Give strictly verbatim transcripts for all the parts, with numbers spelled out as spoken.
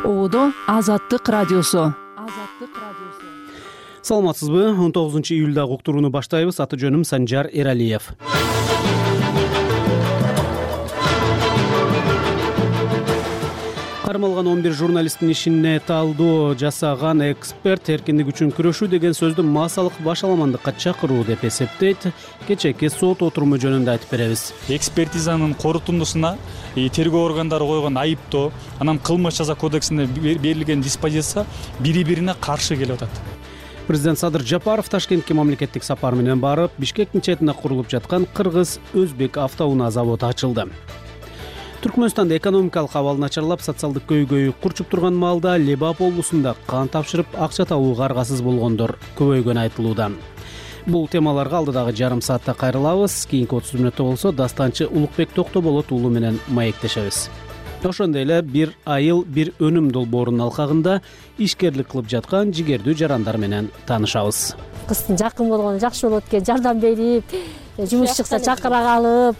Оодо Азаттык радиосу. Азаттык радиосу. Саламатсызбы? он тогузунчу июлдагы уктурууну баштайбыз. Аты жөнүм Санжар Эралиев. Кармалган он бир журналисттин ишине талдоо жасаган эксперт эркиндик үчүн күрөшүү деген сөздү массалык башаламандыкка чакыруу деп эсептейт. Кечээки сот отуруму жөнүндө айтып беребиз. Экспертизанын корутундусуна тергөө органдары койгон айыптоо, анан кылмыш жаза кодексинде берилген диспозиция бири-бирине каршы келип атат. Президент Садыр Жапаров Ташкентке мамлекеттик сапар менен барып, Бишкектин четинде курулуп жаткан Кыргыз-Өзбек автоунаа заводу ачылды. Түркмөнстанда экономикалык абал начарлап, социалдык көйгөй курчуп турган маалда Лебап облусунда кан тапшырып, акча табууга аргасыз болгондор көбөйгөнү айтылууда. Бул темаларга алдыдагы жарым саатта кайрылабыз. Кийинки отуз мүнөттө болсо дастанчы Улукбек Токтоболот уулу менен маектешебиз. Ошондой эле бир айыл бир өнүм долбоорунун алкагында ишкерлик кылып жаткан жигердүү жарандар менен таанышабыз. Кыздын жакын болгону жакшы болот экен, жардам берип, жумуш чыкса чакыра калып.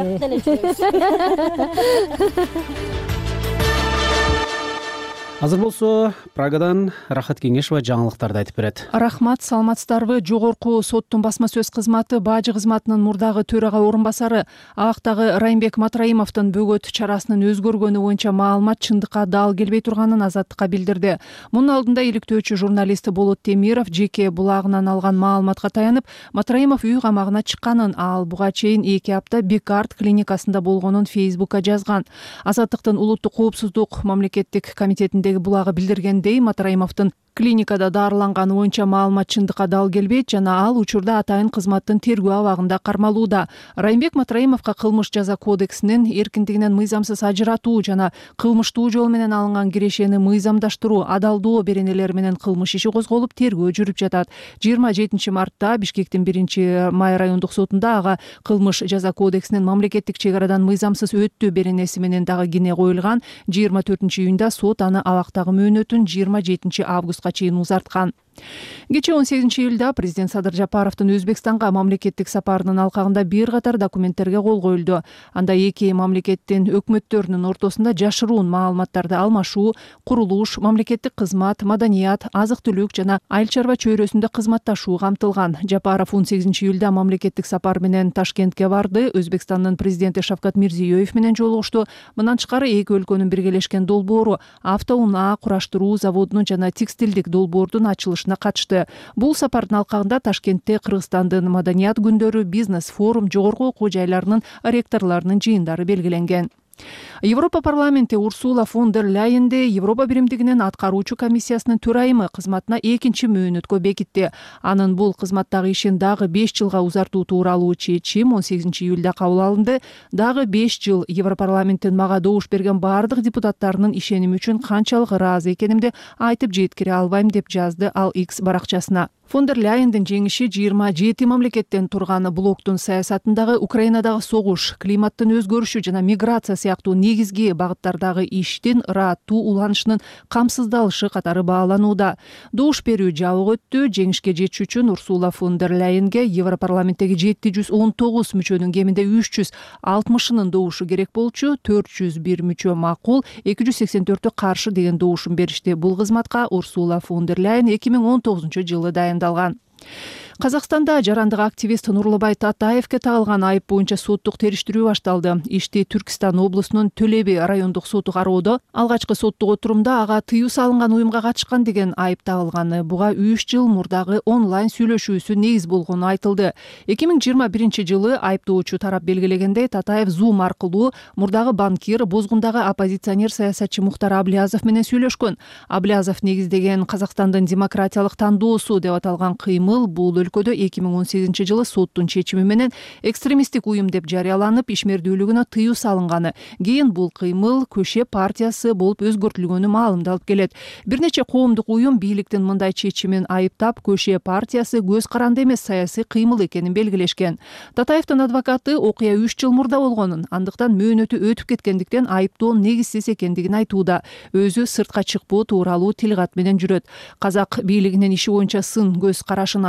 Азыр болсо Прагадан Рахат Кеңешова жаңылыктарды айтып берет. Рахмат, саламатсыздарбы? Жогорку соттун басма сөз кызматы бажы кызматынын мурдагы төрага орун басары Абактагы Райымбек Матраимовдун бөгөт чарасынын өзгөргөнү боюнча маалымат чындыкка дал келбей турганын Азаттыкка билдирди. Мунун алдында иликтөөчү журналист Болот Темиров жеке булагынан алган маалыматка таянып, Матраимов үй камагына чыкканын, ал буга чейин эки апта Бекарт клиникасында болгонун Фейсбукка жазган. Азаттыктын улуттук коопсуздук мамлекеттик комитетиндеги булагы билдиргендей, Матраимовдун клиникада дарыланганы боюнча маалымат чындыкка дал келбейт жана ал учурда атайын кызматтын тергөө абагында кармалууда. Райымбек Матраимовго кылмыш жаза кодексинин эркиндигинен мыйзамсыз ажыратуу жана кылмыштуу жол менен алынган кирешени мыйзамдаштыруу, адалдоо беренелери менен кылмыш иши козголуп, тергөө жүрүп жатат. жыйырма жетинчи мартта Бишкектин биринчи май райондук сотунда ага кылмыш жаза кодексинин мамлекеттик чек арадан мыйзамсыз өттү беренеси менен дагы кине коюлган. жыйырма төртүнчү июнда сот аны абактагы мөөнөтүн жыйырма жетинчи августка чейин узарткан. Кечээ он сегизинчи июлда президент Садыр Жапаровдун Өзбекстанга мамлекеттик сапарынын алкагында бир катар документтерге кол коюлду. Анда эки мамлекеттин өкмөттөрүнүн ортосунда жашыруун маалыматтарды алмашуу, курулуш, мамлекеттик кызмат, маданият, азык-түлүк жана айыл чарба чөйрөсүндө кызматташуу камтылган. Жапаров он сегизинчи июлда мамлекеттик сапар менен Ташкентке барды. Өзбекстандын президенти Шавкат Мирзиёев менен жолугушту. Мындан тышкары эки өлкөнүн биргелешкен долбоору автоунаа кураштыруу заводунун жана текстилдик долбоордун ачылышына катышты. Бул сапардын алкагында Ташкентте Кыргызстандын маданият күндөрү, бизнес форум, жогорку окуу жайларынын ректорлорунун жыйындары белгиленген. Европа парламенти Урсула фон дер Ляйенди Европа биримдигинин аткаруучу комиссиясынын төрайымы кызматына экинчи мөөнөткө бекитти. Анын бул кызматтагы ишин дагы беш жылга узартуу тууралуу чечим он сегизинчи июлда кабыл алынды. Дагы беш жыл Европарламенттин мага добуш берген бардык депутаттарынын ишеними үчүн канчалык ыраазы экенимди айтып жеткире албайм деп жазды ал X баракчасына. Фон дер Ляйендин жеңиши жыйырма жети мамлекеттен турган блоктун саясатындагы Украинадагы согуш, климаттын өзгөрүшү жана миграция сыяктуу негизги багыттардагы иштин ырааттуу уланышынын камсыздалышы катары бааланууда. Добуш берүү жабык өттү. Жеңишке жетиш үчүн Урсула фон дер Ляйенге Европарламенттеги жети жүз он тогуз мүчөнүн кеминде үч жүз алтымышынын добушу керек болчу. төрт жүз бир мүчө макул, эки жүз сексен төртү каршы деген добушун беришти. Бул кызматка Урсула фон дер Ляйен эки миң он тогузунчу жылы дайындалган. Казакстанда жарандык активист Нурлубай Татаевке тагылган айып боюнча соттук териштирүү башталды. Ишти Түркистан облусунун Төле би райондук соту кароодо. Алгачкы соттук отурумда ага тыюу салынган уюмга катышкан деген айып тагылганы. Буга үч жыл мурдагы онлайн сүйлөшүүсү негиз болгону айтылды. эки миң жыйырма биринчи жылы айыптоочу тарап белгилегендей, Татаев Zoom аркылуу мурдагы банкир, Бозгундагы оппозиционер саясатчы Мухтар Аблязов менен сүйлөшкөн. Аблязов негиздеген Казакстандын демократиялык тандоосу деп аталган кыймыл бул өлкөдө эки миң он сегизинчи жылы соттун чечими менен экстремисттик уюм деп жарыяланып, ишмердүүлүгүнө тыюу салынганы. Кийин бул кыймыл Көше партиясы болуп өзгөртүлгөнү маалымдалып келет. Бир нече коомдук уюм бийликтин мындай чечимин айыптап, Көше партиясы көз каранды эмес саясий кыймыл экенин белгилешкен. Татаевдин адвокаты окуя үч жыл мурда болгонун, андыктан мөөнөтү өтүп кеткендиктен айыптоо негизсиз экендигин айтууда. Өзү сыртка чыкпоо тууралуу тил кат менен жүрөт. Казак бийлигинин иши боюнча сын көз карашын ачык айтып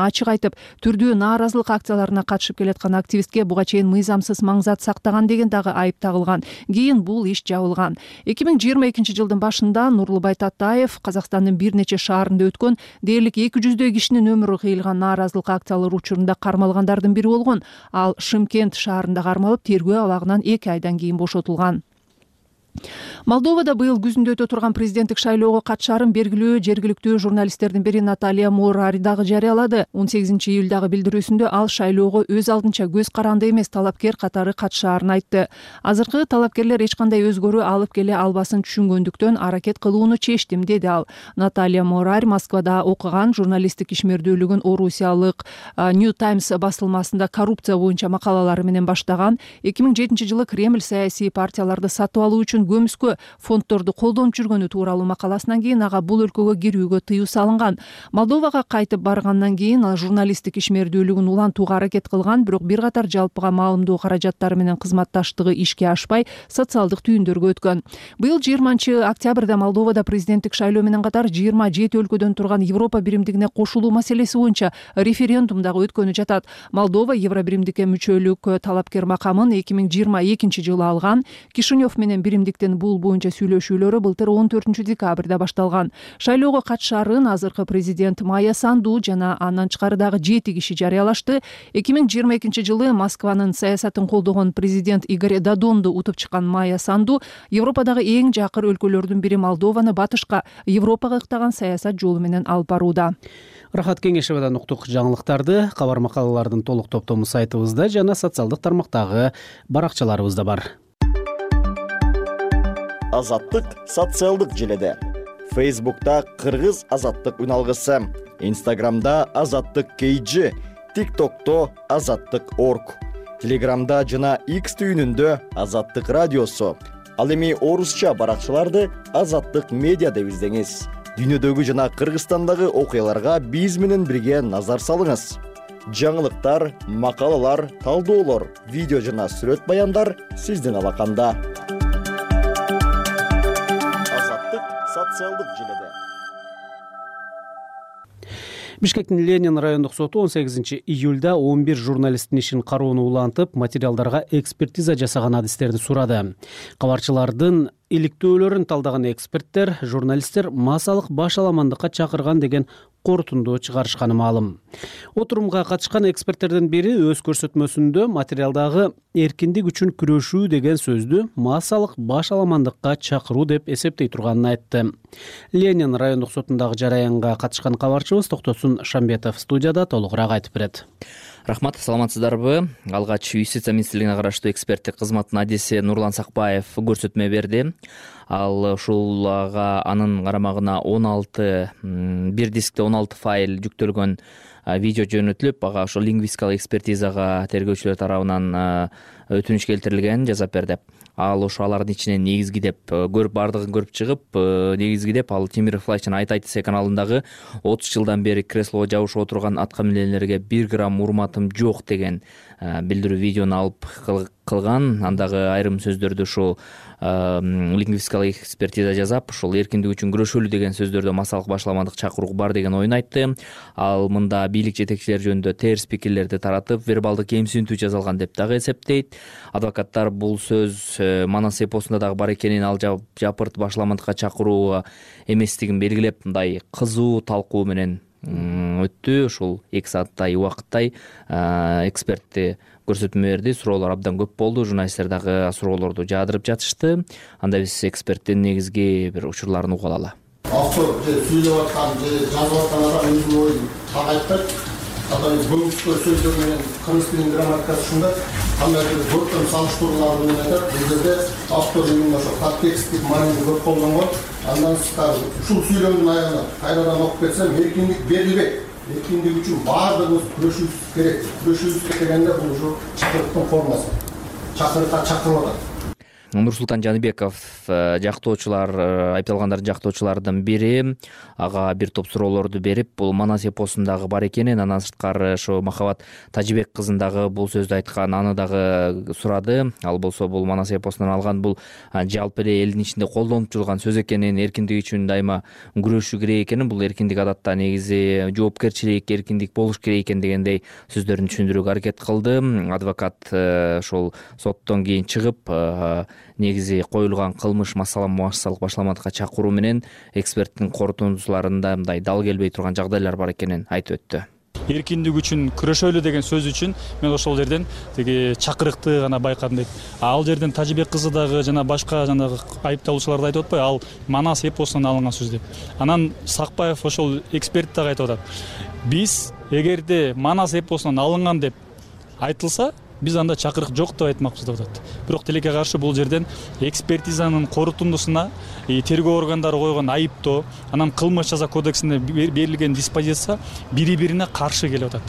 айтып, түрдүү нааразылык акцияларына катышып келаткан активистке буга чейин мыйзамсыз маңзат сактаган деген дагы айып тагылган. Кийин бул иш жабылган. эки миң жыйырма экинчи жылдын башында Нурлубай Татаев Казакстандын бир нече шаарында өткөн дээрлик эки жүздөй кишинин өмүрү кыйылган нааразылык акциялар учурунда кармалгандардын бири болгон. Ал Шымкент шаарында кармалып, тергөө абагынан эки айдан кийин бошотулган. Молдовада быйыл күзүндө өтө турган президенттик шайлоого катышаарын белгилүү жергиликтүү журналисттердин бири Наталья Морари дагы жарыялады. он сегизинчи июлдагы билдирүүсүндө ал шайлоого өз алдынча көз каранды эмес талапкер катары катышаарын айтты. Азыркы талапкерлер эч кандай өзгөрүү алып келе албасын түшүнгөндүктөн аракет кылууну чечтим, деди ал. Наталья Морари Москвада окуган, журналисттик ишмердүүлүгүн Орусиялык New Times басылмасында коррупция боюнча макалалары менен баштаган. эки миң жетинчи жылы Кремль саясий партияларды сатып алуу үчүн көмүскө фонддорду колдонуп жүргөнү тууралуу макаласынан кийин ага бул өлкөгө кирүүгө тыюу салынган. Молдовага кайтып баргандан кийин ал журналисттик ишмердүүлүгүн улантууга аракет кылган, бирок бир катар жалпыга маалымдоо каражаттары менен кызматташтыгы ишке ашпай, социалдык түйүндөргө өткөн. Быйыл жыйырманчы октябрда Молдовада президенттик шайлоо менен катар жыйырма жети өлкөдөн турган Европа биримдигине кошулуу маселеси боюнча референдум дагы өткөнү жатат. Молдова Евробиримдикке мүчөлүк талапкер макамын эки миң жыйырма экинчи жылы алган. Кишинев менен биримдик бул боюнча сүйлөшүүлөрү былтыр он төртүнчү декабрда башталган. Шайлоого катышаарын азыркы президент Майя Санду жана андан тышкары дагы жети киши жарыялашты. эки миң жыйырма экинчи жылы Москванын саясатын колдогон президент Игорь Додонду утуп чыккан Майя Санду Европадагы эң жакыр өлкөлөрдүн бири Молдованы батышка, Европага ыктаган саясат жолу менен алып барууда. Рахат Кеңешевадан уктук жаңылыктарды кабар макалалардын толук топтому сайтыбызда жана социалдык тармактагы баракчаларыбызда бар. Азаттык социалдык желеде. Фейсбукта Кыргыз азаттык үналгысы, Инстаграмда Азаттык кей джи, ТикТокто Азаттык орг, Телеграмда жана X түйүнүндө Азаттык радиосу. Ал эми орусча баракчаларды Азаттык медиа деп издеңиз. Дүйнөдөгү жана Кыргызстандагы окуяларга биз менен бирге назар салыңыз. Жаңылыктар, макалалар, талдоолор, видео жана сүрөт баяндар сиздин алаканда. Социалдык желеде. Бишкектин Ленин райондук соту он сегизинчи июлда он бир журналисттин ишин кароону улантып, материалдарга экспертиза жасаган адистерди сурады. Кабарчылардын иликтөөлөрүн талдаган эксперттер журналисттер массалык башаламандыкка чакырган деген корутунду чыгарышканы маалым. Отурумга катышкан эксперттердин бири өз көрсөтмөсүндө материалдагы эркиндик үчүн күрөшүү деген сөздү массалык башаламандыкка чакыруу деп эсептей турганын айтты. Ленин райондук сотундагы жараянга катышкан кабарчыбыз Токтосун Шамбетов студияда толугураак айтып берет. Рахмат, саламатсыздарбы? Алгач юстиция министрлигине караштуу эксперттик кызматтын адиси Нурлан Сакбаев көрсөтмө берди. Ал ушул ага анын карамагына он алты бир дискте он алты файл жүктөлгөн видео жөнөтүлүп, ага ошо лингвистикалык экспертизага тергөөчүлөр тарабынан өтүнүч келтирилген жазап берди. Ал ошо алардын ичинен негизги деп көрүп, бардыгын көрүп чыгып, негизги деп ал Темиров Лайчын Айт айтысе каналындагы отуз жылдан бери креслого жабышып отурган аткаминерлерге бир грамм урматым жок деген билдирүү видеону алып кылган. Андагы айрым сөздөрдү ушул лингвистикалык экспертиза жасап, ушул эркиндик үчүн күрөшөлү деген сөздөрдө массалык башаламандык чакыруу бар деген оюн айтты. Ал мында бийлик жетекчилери жөнүндө терс пикирлерди таратып, вербалдык кемсинтүү жасалган деп дагы эсептейт. Адвокаттар бул сөз Манас эпосунда дагы бар экенин, ал жапырт башаламандыкка чакыруу эместигин белгилеп, мындай кызуу талкуу менен өттү. Ушул эки сааттай убакыттай экспертти көрсөтмө берди. Суроолор абдан көп болду. Журналисттер дагы суроолорду жаадырып жатышты. Анда биз эксперттин негизги бир учурларын угуп алалы. Автор же сүйлөп аткан, же жазып аткан адам өзүнүн оюн так айтпайт. Атайын бөлүшкө сөздөр менен кыргыз тилинин грамматикасы ушундай. Кандайдыр көркөм салыштыруулар менен айтат. Бул жерде автор именно ошо контексттик маанини көп колдонгон. Андан сырткары ушул сүйлөмдүн аягына кайрадан окуп кетсем, эркиндик берилбейт. Эркиндик үчүн баардыгыбыз күрөшүүбүз керек. Күрөшүүбүз керек дегенде бул ушу чакырыктын формасы. Чакырыкка чакырып атат. Нурсултан Жаныбеков жактоочулар айыпталгандардын жактоочуларынын бири ага бир топ суроолорду берип, бул Манас эпосундагы бар экенин, андан сырткары ошо Махабат Тажибек кызын дагы бул сөздү айткан, аны дагы сурады. Ал болсо бул Манас эпосунан алган, бул жалпы эле элдин ичинде колдонуп жүргөн сөз экенин, эркиндик үчүн дайыма күрөшүү керек экенин, бул эркиндик адатта негизи жоопкерчилик, эркиндик болуш керек экен дегендей сөздөрүн түшүндүрүүгө аракет кылды. Адвокат ошол соттон кийин чыгып, негизи коюлган кылмыш массалык башламатка чакыруу менен эксперттин корутундусуларында мындай дал келбей турган жагдайлар бар экенин айтып өттү. Эркиндик үчүн күрөшөлү деген сөз үчүн мен ошол жерден тиги чакырыкты гана байкадым дейт. Ал жерден Тажибек кызы дагы жана башка жанагы айыпталуучулар да айтып атпайбы, ал Манас эпосунан алынган сөз деп. Анан Сакпаев ошол эксперт дагы айтып атат. Биз эгерде Манас эпосунан алынган деп айтылса, биз анда чакырык жок деп айтмакчыбыз деп атат. Бирок тилекке каршы бул жерден экспертизанын корутундусуна тергөө органдары койгон айыптоо, анан кылмыш жаза кодексинде берилген диспозиция бири-бирине каршы келип атат.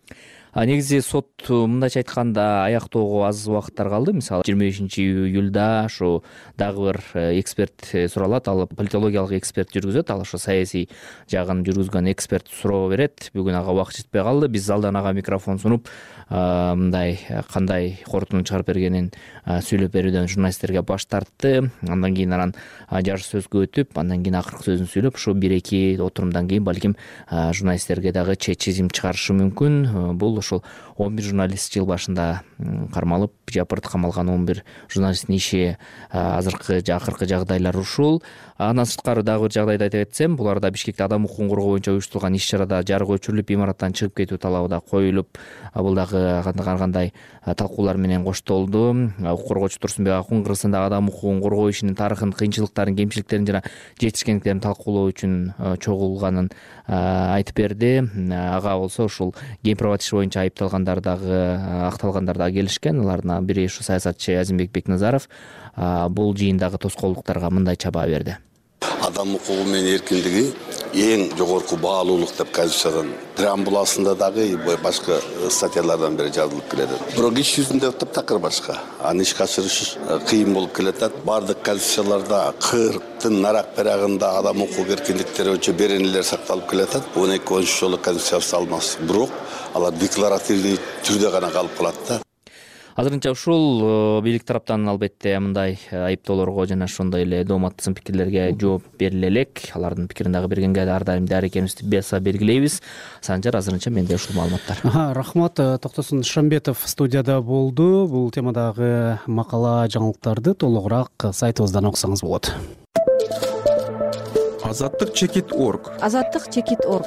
Негизи сот мындайча айтканда аяктоого аз убакыттар калды. Мисалы жыйырма бешинчи июлда ушу дагы бир эксперт суралат, ал политологиялык эксперт жүргүзөт, ал ошо саясий жагын жүргүзгөн эксперт суроо берет. Бүгүн ага убакыт жетпей калды. Биз залдан ага микрофон сунуп, мындай кандай корутуну чыгарып бергенин сүйлөп берүүдөн журналисттерге баш тартты. Андан кийин анан жарыш сөзгө өтүп, андан кийин акыркы сөзүн сүйлөп, ушу бир-эки отурумдан кийин балким журналисттерге дагы чечим чыгарышы мүмкүн. Бул ошол он бир журналист жыл башында кармалып, жапырт камалган он бир журналисттин иши, азыркы акыркы жагдайлар ушул. Андан сырткары дагы бир жагдайды айтып кетсем, буларда Бишкекте адам укугун коргоо боюнча уюштурулган иш-чарада жарык өчүрүлүп, имараттан чыгып кетүү талабы да коюлуп, бул дагы кандай талкуулар менен коштолду. Укук коргоочу Турсунбек Акун Кыргызстандагы адам укугун коргоо ишинин тарыхын, кыйынчылыктарын, кемчиликтерин жана жетишкендиктерин талкуулоо үчүн чогулганын айтып берди. Ага болсо ушул геймпровод иши боюнча айыпталгандар дагы, акталгандар дагы келишкен. Алардын бири ушу саясатчы Азимбек Бекназаров бул жыйындагы тоскоолдуктарга мындайча баа берди. Адам укугу менен эркиндиги эң жогорку баалуулук деп Конституциядан преамбуласында дагы башка статьялардан бери жазылып келет. Бирок иш жүзүндө таптакыр башка. Аны ишке ашырыш кыйын болуп келатат. Бардык конституцияларда кырктын нарак берагында адам укук эркиндиктери боюнча беренелер сакталып келатат. он эки он үч жолу конституция салынат. Бирок алар декларативдүү түрдө гана калып калат да. Азырынча ушул бийлик тараптан албетте мындай айыптоолорго жана ошондой эле дооматтын пикирлерге жооп бериле элек. Алардын пикирин дагы бергенге ар дайым даяр экенибизди баса белгилейбиз. Санжар, азырынча менде ушул маалыматтар. Рахмат. Токтосун Шамбетов студияда болду. Бул темадагы макала, жаңылыктарды толугураак сайтыбыздан окусаңыз болот. Азаттык чекит орг. Азаттык чекит орг.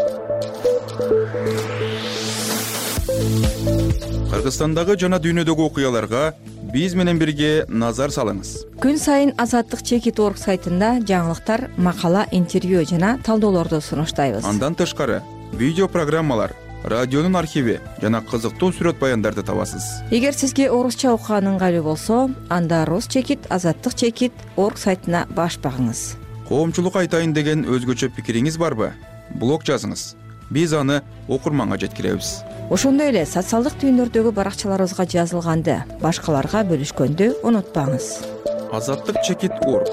Кыргызстандагы жана дүйнөдөгү окуяларга биз менен бирге назар салыңыз. Күн сайын Азаттык чекит орг сайтында жаңылыктар, макала, интервью жана талдоолорду сунуштайбыз. Андан тышкары видео программалар, радионун архиви жана кызыктуу сүрөт баяндарды табасыз. Эгер сизге орусча окуган ыңгайлуу болсо, анда Рус чекит, Азаттык чекит орг сайтына баш багыңыз. Коомчулук айтайын деген өзгөчө пикириңиз барбы? Блог жазыңыз. Биз аны окурманга жеткиребиз. Ошондой эле социалдык түйүндөрдөгү баракчаларыбызга жазылганды башкаларга бөлүшкөндү унутпаңыз. Азаттык чекит орг.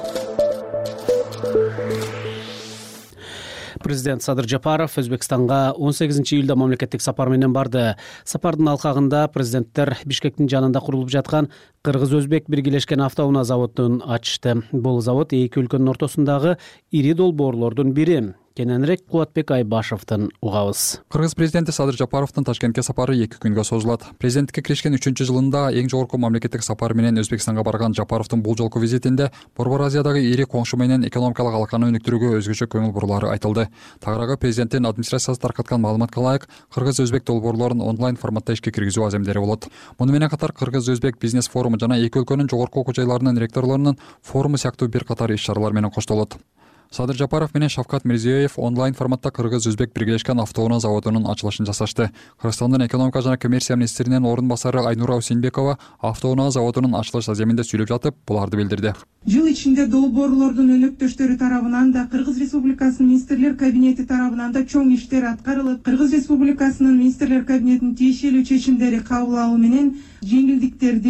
Президент Садыр Жапаров Өзбекстанга он сегизинчи июлда мамлекеттик сапар менен барды. Сапардын алкагында президенттер Бишкектин жанында курулуп жаткан Кыргыз-Өзбек биргелешкен автоунаа заводун ачты. Бул завод эки өлкөнүн ортосундагы ири долбоорлордун бири. Кененирээк Кубатбек Айбашевден угабыз. Кыргыз президенти Садыр Жапаровдун Ташкентке сапары эки күнгө созулат. Президенттикке киришкен үчүнчү жылында эң жогорку мамлекеттик сапары менен Өзбекстанга барган Жапаровдун бул жолку визитинде Борбор Азиядагы ири коңшу менен экономикалык алаканы өнүктүрүүгө өзгөчө көңүл бурулары айтылды. Тагыраагы президенттин администрациясы таркаткан маалыматка ылайык, Кыргыз-Өзбек долбоорлорун онлайн форматта ишке киргизүү аземдери болот. Муну менен катар Кыргыз-Өзбек бизнес форуму жана эки өлкөнүн жогорку окуу жайларынын ректорлорунун форуму сыяктуу бир катар иш-чаралар менен коштолот. Садыр Жапаров менен Шавкат Мирзиёев онлайн форматта Кыргыз-Өзбек биргелешкен автоунаа заводунун ачылышын жасашты. Кыргызстандын экономика жана коммерция министринин орун басары Айнура Усенбекова автоунаа заводунун ачылыш аземинде сүйлөп жатып, буларды билдирди. Жыл ичинде долбоорлордун өнөктөштөрү тарабынан да Кыргыз Республикасынын министрлер кабинети тарабынан да чоң иштер аткарылып, Кыргыз Республикасынын министрлер кабинетинин тиешелүү чечимдери кабыл алуу менен жеңилдиктерди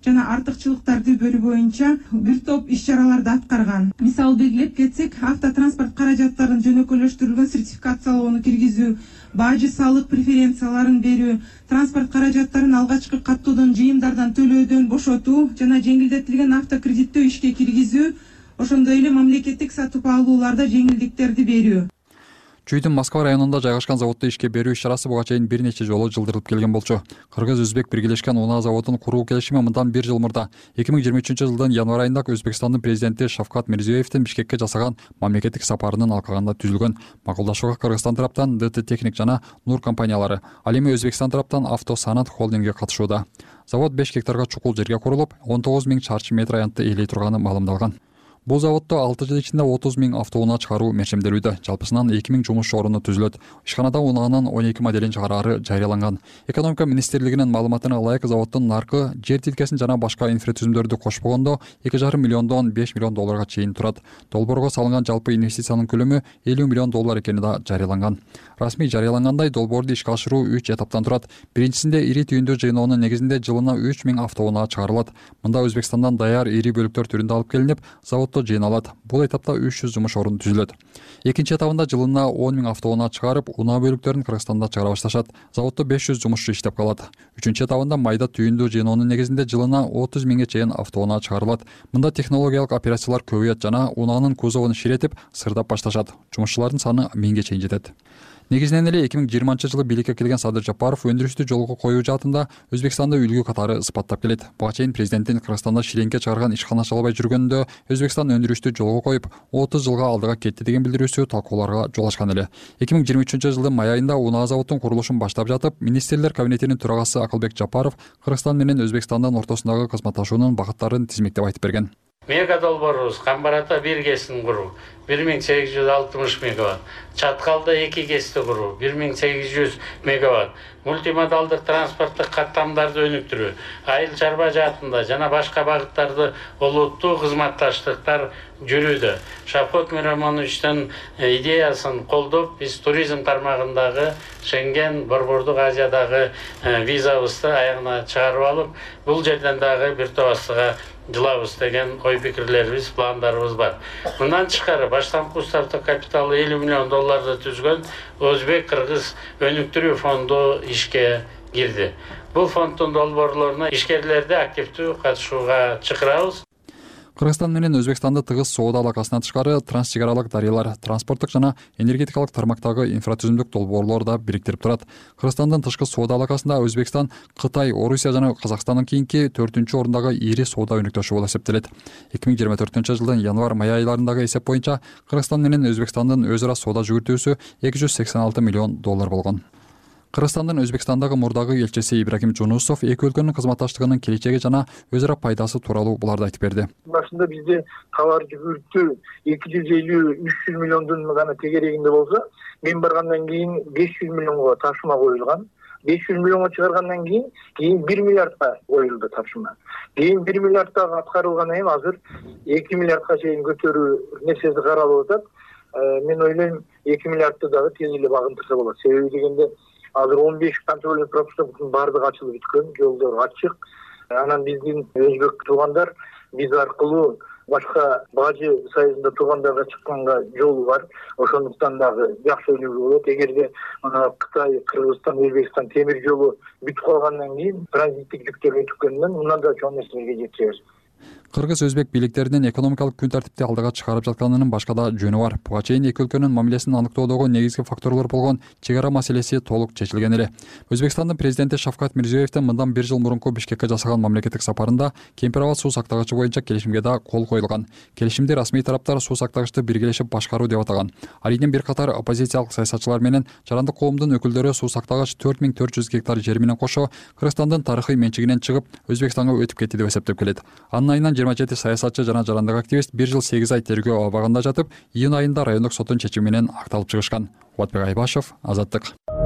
жана артыкчылыктарды бөлүү боюнча бир топ иш чараларды аткарган. Мисал белгилеп кетсек, автотранспорт каражаттарын жөнөкөйлөштүрүлгөн сертификациялоону киргизүү, бажы салык преференцияларын берүү, транспорт каражаттарын алгачкы каттоодон жыйымдардан төлөөдөн бошотуу жана жеңилдетилген автокредиттөө ишке киргизүү, ошондой эле мамлекеттик сатып алууларда жеңилдиктерди берүү. Чүйдүн Москва районунда жайгашкан заводду ишке берүү иш-чарасы буга чейин бир нече жолу жылдырылып келген болчу. Кыргыз-Өзбек биргелешкен унаа заводун куруу келишими мындан бир жыл мурда эки миң жыйырма үчүнчү жылдын январь айында Өзбекстандын президенти Шавкат Мирзиёевдин Бишкекке жасаган мамлекеттик сапарынын алкагында түзүлгөн. Макулдашууга Кыргызстан тараптан ДТ Техник жана Нур компаниялары, ал эми Өзбекстан тараптан Авто Санат холдинги катышууда. Завод беш гектарга чукул жерге курулуп, он тогуз миң чарчы метр аянтты ээлей турганы маалымдалган. Бул заводдо алты жыл ичинде отуз миң автоунаа чыгаруу мерчемделүүдө. Жалпысынан эки миң жумуш орunu түзүлөт. Ишканада унаанын он эки моделин чыгараары жарыяланган. Экономика министрлигинин маалыматына ылайык, заводдун наркы жер тилкесин жана башка инфратүзүмдөрдү кошпогондо эки жарым миллиондон беш миллион долларга чейин турат. Долбоорго салынган жалпы инвестициянын көлөмү элүү миллион доллар экени да жарыяланган. Расмий жарыялангандай, долбоорду ишке ашыруу үч этаптан турат. Биринчисинде ири түйүндүү жыйноонун негизинде жылына үч миң автоунаа чыгарылат. Мында Өзбекстандан даяр ири бөлүктөр түрүндө алып келинип, заводдо жыйналат. Бул этапта үч жүз жумуш орunu түзүлөт. Экинчи этабында жылына он миң автоунаа чыгарып, унаа бөлүктөрүн Кыргызстанда чыгара башташат. Заводдо беш жүз жумушчу иштеп калат. Үчүнчү этабында майда түйүндүү жыйноонун негизинде жылына отуз миңге чейин автоунаа чыгарылат. Мында технологиялык операциялар көбөйөт жана унаанын кузовун ширетип, сырдап башташат. Жумушчулардын саны миңге чейин жетет. Негизинен эле эки миң жыйырманчы жылы бийликке келген Садыр Жапаров өндүрүштү жолго коюу жаатында Өзбекстанды үлгү катары сыпаттап келет. Буга чейин президенттин Кыргызстанда ширеңке чыгарган ишкана чалбай жүргөнүндө Өзбекстан өндүрүштү жолго коюп, отуз жылга алдыга кетти деген билдирүүсү талкууларга жол ачкан эле. эки миң жыйырма үчүнчү жылдын май айында унаа заводдун курулушун баштап жатып, министрлер кабинетинин төрагасы Акылбек Жапаров Кыргызстан менен Өзбекстандын ортосундагы кызматташуунун багыттарын тизмектеп айтып берген. Мега долбоорубуз Камбарата бир кесин куруу бир миң сегиз жүз алтымыш мегаватт, Чаткалда эки кести куруу бир миң сегиз жүз мегаватт, мультимодалдык транспорттук каттамдарды өнүктүрүү, айыл чарба жаатында жана башка багыттарды олуттуу кызматташтыктар жүрүүдө. Шавкат Миромоновичтин идеясын колдоп, биз туризм тармагындагы Шенген, Борбордук Азиядагы визабызды аягына чыгарып алып, бул жерден дагы бир топастыга жылабыз деген ой пикирлерибиз, пландарыбыз бар. Мындан тышкары баштапкы устартык капиталы элүү миллион долларды түзгөн Өзбек-Кыргыз өнүктүрүү фонду ишке кирди. Бул фонддун долбоорлоруна ишкерлерди активдүү катышууга чакырабыз. Кыргызстан менен Өзбекстанды тыгыз соода алакасынан тышкары транс чек аралык дарыялар, транспорттук жана энергетикалык тармактагы инфратүзүмдүк долбоорлор да бириктирип турат. Кыргызстандын тышкы соода алакасында Өзбекстан, Кытай, Орусия жана Казакстандын кийинки төртүнчү орундагы ири соода өнөктөшү болуп эсептелет. эки миң жыйырма төртүнчү жылдын январь-май айларындагы эсеп боюнча Кыргызстан менен Өзбекстандын өз ара соода жүгүртүүсү эки жүз сексен алты миллион доллар болгон. Кыргызстандын Өзбекстандагы мурдагы элчиси Ибрагим Жунусов эки өлкөнүн кызматташтыгынын келечеги жана өз ара пайдасы тууралуу буларды айтып берди. Башында бизде товар жүгүртүү эки жүз элүү үч жүз миллиондун гана тегерегинде болсо, мен баргандан кийин беш жүз миллионго тапшырма коюлган. беш жүз миллионго чыгаргандан кийин кийин бир миллиардка коюлду тапшырма. Кийин бир миллиардка аткарылгандан кийин азыр эки миллиардка чейин көтөрүү нерсеси каралып атат. Мен ойлойм эки миллиардты дагы тез эле багынтырса болот. Себеби дегенде азыр он беш контрольный пропусктун баардыгы ачылып бүткөн, жолдор ачык. Анан биздин өзбек туугандар биз аркылуу башка бажы союзунда туугандарга чыкканга жолу бар. Ошондуктан дагы жакшы ойлоого болот. Эгерде мына Кытай, Кыргызстан, Өзбекстан темир жолу бүтүп калгандан кийин транзиттик жүктөр өтүккөндөн мындан да чоң нерселерге жетебиз. Кыргыз-Өзбек бийликтеринин экономикалык күн тартипти алдыга чыгарып жатканынын башка да жөнү бар. Буга чейин эки өлкөнүн мамилесин аныктоодогу негизги факторлор болгон чек ара маселеси толук чечилген эле. Өзбекстандын президенти Шавкат Мирзиёевдин мындан бир жыл мурунку Бишкекке жасаган мамлекеттик сапарында Кемпир Абад суу сактагычы боюнча келишимге да кол коюлган. Келишимди расмий тараптар суу сактагычты биргелешип башкаруу деп атаган. Арийден бир катар оппозициялык саясатчылар менен жарандык коомдун өкүлдөрү суу сактагыч төрт миң төрт жүз гектар жер менен кошо Кыргызстандын тарыхый менчигинен чыгып Өзбекстанга өтүп кетти деп эсептеп келет. Анын айынан жыйырма жети саясатчы жана жарандык активист бир жыл сегиз ай тергөө абагында жатып, июнь айында райондук соттун чечими менен акталып чыгышкан. Кубатбек Айбашев, Азаттык.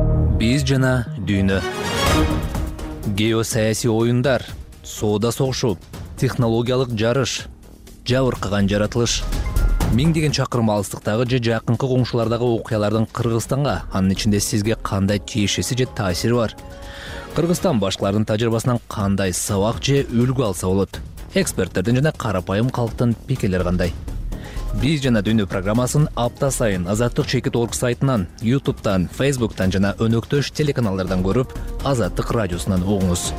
Биз жана дүйнө. Геосаясий оюндар, соода согушу, технологиялык жарыш, жабыркаган жаратылыш. Миңдеген чакырым алыстыктагы же жакынкы коңшулардагы окуялардын Кыргызстанга, анын ичинде сизге кандай тиешеси же таасири бар? Кыргызстан башкалардын тажрыйбасынан кандай сабак же үлгү алса болот? Эксперттердин жана карапайым калктын пикирлери кандай? Биз жана дүйнө программасын апта сайын Азаттык чекит орг сайтынан, ютубтан, фейсбуктан жана өнөктөш телеканалдардан көрүп, Азаттык радиосунан угуңуз.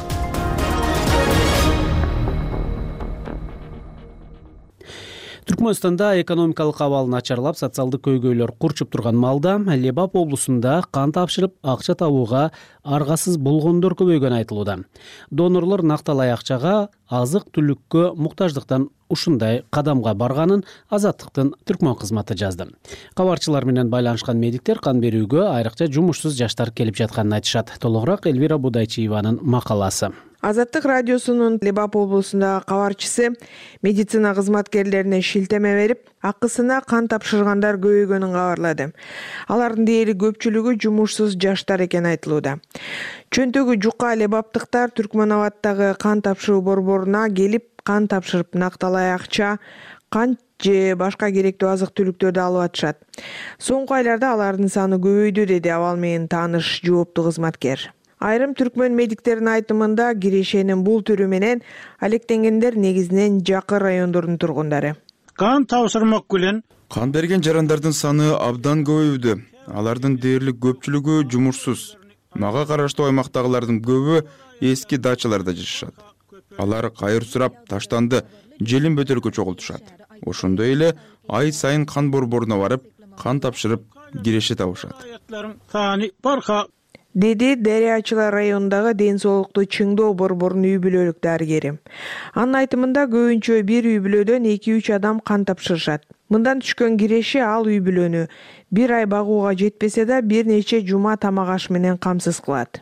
Түркмөнстанда экономикалык абал начарлап, социалдык көйгөйлөр курчуп турган маалда Лебап облусунда кан тапшырып акча табууга аргасыз болгондор көбөйгөнү айтылууда. Донорлор накталай акчага, азык-түлүккө муктаждыктан ушундай кадамга барганын Азаттыктын түркмөн кызматы жазды. Кабарчылар менен байланышкан медиктер кан берүүгө айрыкча жумушсуз жаштар келип жатканын айтышат. Толугураак Элвира Будайчиеванын макаласы. Азаттык радиосунун Лебап облусундагы кабарчысы медицина кызматкерлерине шилтеме берип, акысына кан тапшыргандар көбөйгөнүн кабарлады. Алардын дээрлик көпчүлүгү жумушсуз жаштар экени айтылууда. Чөнтөгү жука лебаптыктар Түркмөнабаддагы кан тапшыруу борборуна келип, кан тапшырып накталай акча, кан же башка керектүү азык-түлүктөрдү алып атышат. Соңку айларда алардын саны көбөйдү, деди абал менен тааныш жооптуу кызматкер. Айрым түркмөн медиктердин айтымында кирешенин бул түрү менен алектенгендер негизинен жакын райондордун тургундары. Кан тапшырмак менен кан берген жарандардын саны абдан көбөйдү. Алардын дээрлик көпчүлүгү жумушсуз. Мага караштуу аймактагылардын көбү эски дачаларда жашашат. Алар кайыр сурап, таштанды, желин бөтөркө чогултушат. Ошондой эле ай сайын кан борборуна барып, кан тапшырып, киреше табышат. Деди Дарыячылар районундагы ден соолукту чыңдоо борборунун үй бүлөлүк дарыгери. Анын айтымында көбүнчө бир үй бүлөдөн эки үч адам кан тапшырышат. Мындан түшкөн киреше ал үй бүлөнү бир ай багууга жетпесе да бир нече жума тамак аш менен камсыз кылат.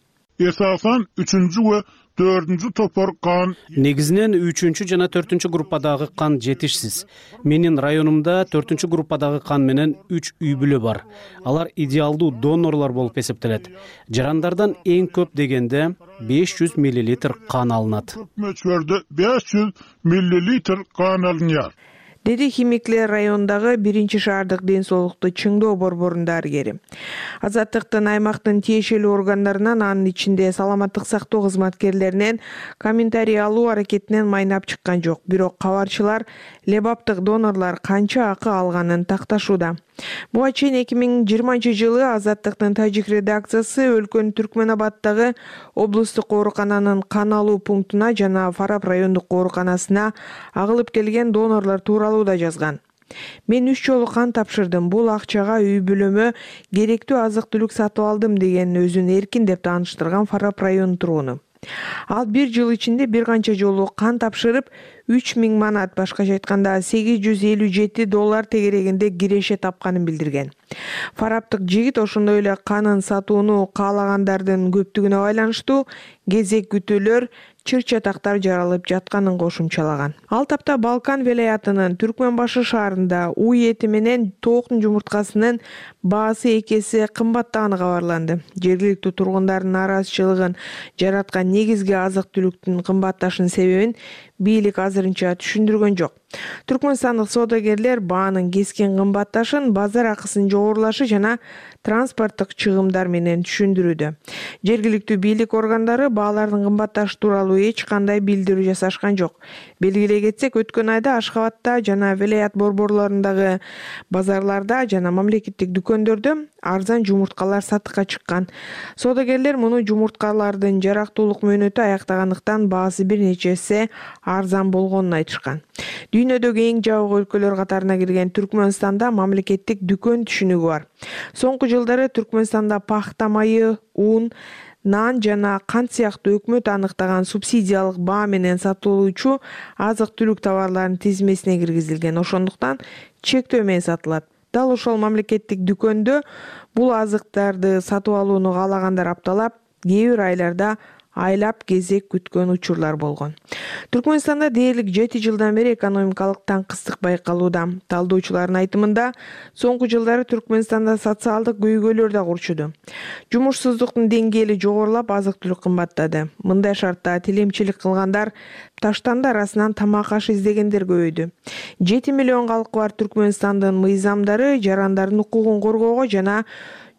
Эсасан үчүнчү ва төртүнчү топор кан. Негизинен үчүнчү жана төртүнчү группадагы кан жетишсиз. Менин районумда төртүнчү группадагы кан менен үч үй бүлө бар. Алар идеалдуу донорлор болуп эсептелет. Жарандардан эң көп дегенде беш жүз миллилитр кан алынат. Мөчөрдө беш жүз миллилитр кан алынат. Деди Химиклер районундагы биринчи шаардык ден соолукту чыңдоо борборунун дарыгери. Азаттыктын аймактын тиешелүү органдарынан, анын ичинде саламаттык сактоо кызматкерлеринен комментарий алуу аракетинен майнап чыккан жок. Бирок кабарчылар лебаптык донорлор канча акы алганын такташууда. Буга чейин эки миң жыйырманчы жылы Азаттыктын тажик редакциясы өлкөнүн Түркмөнабаддагы облустук оорукананын кан алуу пунктуна жана Фарап райондук ооруканасына агылып келген донорлор тууралуу да жазган. Мен үч жолу кан тапшырдым. Бул акчага үй бүлөмө керектүү азык-түлүк сатып алдым деген өзүн эркин деп тааныштырган Фарап районунун тургуну. Ал бир жыл ичинде бир канча жолу кан тапшырып, үч миң манат, башкача айтканда сегиз жүз элүү жети доллар тегерегинде киреше тапканын билдирген. Фараптык жигит ошондой эле канын сатууну каалагандардын көптүгүнө байланыштуу кезек күтүүлөр, чыр-чатактар жаралып жатканын кошумчалаган. Ал тапта Балкан велаятынын Түркмөнбашы шаарында уй эти менен тооктун жумурткасынын баасы эки эсе кымбаттаганы кабарланды. Жергиликтүү тургундардын нааразычылыгын жараткан негизги азык-түлүктүн кымбатташынын себебин бийлик азырынча түшүндүргөн жок. Түркмөнстандык соодагерлер баанын кескин кымбатташын базар акысынын жогорулашы жана транспорттук чыгымдар менен түшүндүрүүдө. Жергиликтүү бийлик органдары баалардын кымбатташы тууралуу эч кандай билдирүү жасашкан жок. Белгилей кетсек, өткөн айда Ашхабадта жана Велаят борборлорундагы базарларда жана мамлекеттик дүкөндөрдө арзан жумурткалар сатыкка чыккан. Соодагерлер муну жумурткалардын жарактуулук мөөнөтү аяктагандыктан баасы бир нече эсе арзан болгонун айтышкан. Дүйнөдөгү эң жабык өлкөлөр катарына кирген Түркмөнстанда мамлекеттик дүкөн түшүнүгү бар. Соңку жылдары Түркмөнстанда пахта майы, ун, нан жана кант сыяктуу өкмөт аныктаган субсидиялык баа менен сатылуучу азык-түлүк товарларынын тизмесине киргизилген. Ошондуктан чектөө менен сатылат. Дал ошол мамлекеттик дүкөндө бул азыктарды сатып алууну каалагандар апталап, кээ бир айларда айлап кезек күткөн учурлар болгон. Түркмөнстанда дээрлик жети жылдан бери экономикалык таңкыстык байкалууда. Талдоочулардын айтымында, соңку жылдары Түркмөнстанда социалдык көйгөйлөр да курчуду. Жумушсуздуктун деңгээли жогорулап, азык-түлүк кымбаттады. Мындай шартта тилемчилик кылгандар, таштанды арасынан тамак аш издегендер көбөйдү. жети миллион калкы бар Түркмөнстандын мыйзамдары жарандардын укугун коргоого жана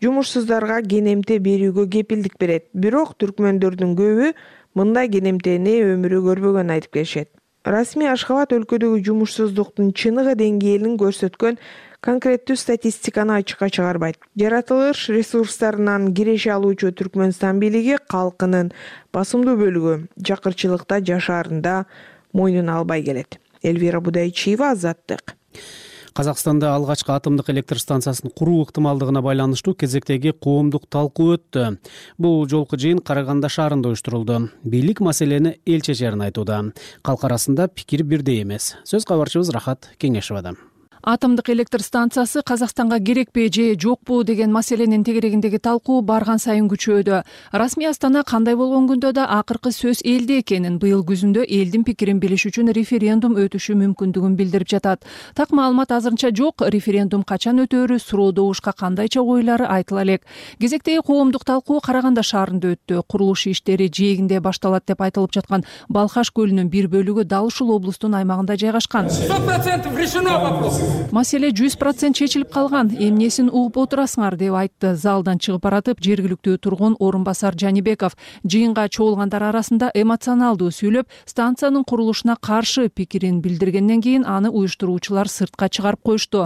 жумушсуздарга кенемте берүүгө кепилдик берет. Бирок түркмөндөрдүн көбү мындай кенемтени өмүрү көрбөгөнүн айтып келишет. Расмий Ашхабад өлкөдөгү жумушсуздуктун чыныгы деңгээлин көрсөткөн конкреттүү статистиканы ачыкка чыгарбайт. Жаратылыш ресурстарынан киреше алуучу Түркмөнстан бийлиги калкынын басымдуу бөлүгү жакырчылыкта жашаарында мойнуна албай келет. Эльвира Будайчиева, Азаттык. Казакстанда алгачкы атомдук электр станциясын куруу ыктымалдыгына байланыштуу кезектеги коомдук талкуу өттү. Бул жолку жыйын Караганда шаарында уюштурулду. Бийлик маселени эл чечерин айтууда. Калк арасында пикир бирдей эмес. Сөз кабарчыбыз Рахат Кеңешовада. Атомдук электр станциясы Казакстанга керекпи же жокпу деген маселенин тегерегиндеги талкуу барган сайын күчөдө. Расмий Астана кандай болгон күндө да акыркы сөз элде экенин, быйыл күзүндө элдин пикирин билиш үчүн референдум өтүшү мүмкүндүгүн билдирип жатат. Так маалымат азырынча жок. Референдум качан өтөөрү суроо добушка кандайча ойлары айтыла элек. Кезектеги коомдук талкуу Караганда шаарында өттү. Курулуш иштери жээгинде башталат деп айтылып жаткан Балхаш көлүнүн бир бөлүгү дал ушул облустун аймагында жайгашкан. сто процентов решено вопрос. Маселе жүз процент чечилип калган. Эмнесин угуп отурасыңар деп айтты залдан чыгып баратып жергиликтүү тургун орун басар Жанибеков. Жыйынга чогулгандар арасында эмоционалдуу сүйлөп, станциянын курулушуна каршы пикирин билдиргенден кийин аны уюштуруучулар сыртка чыгарып коюшту.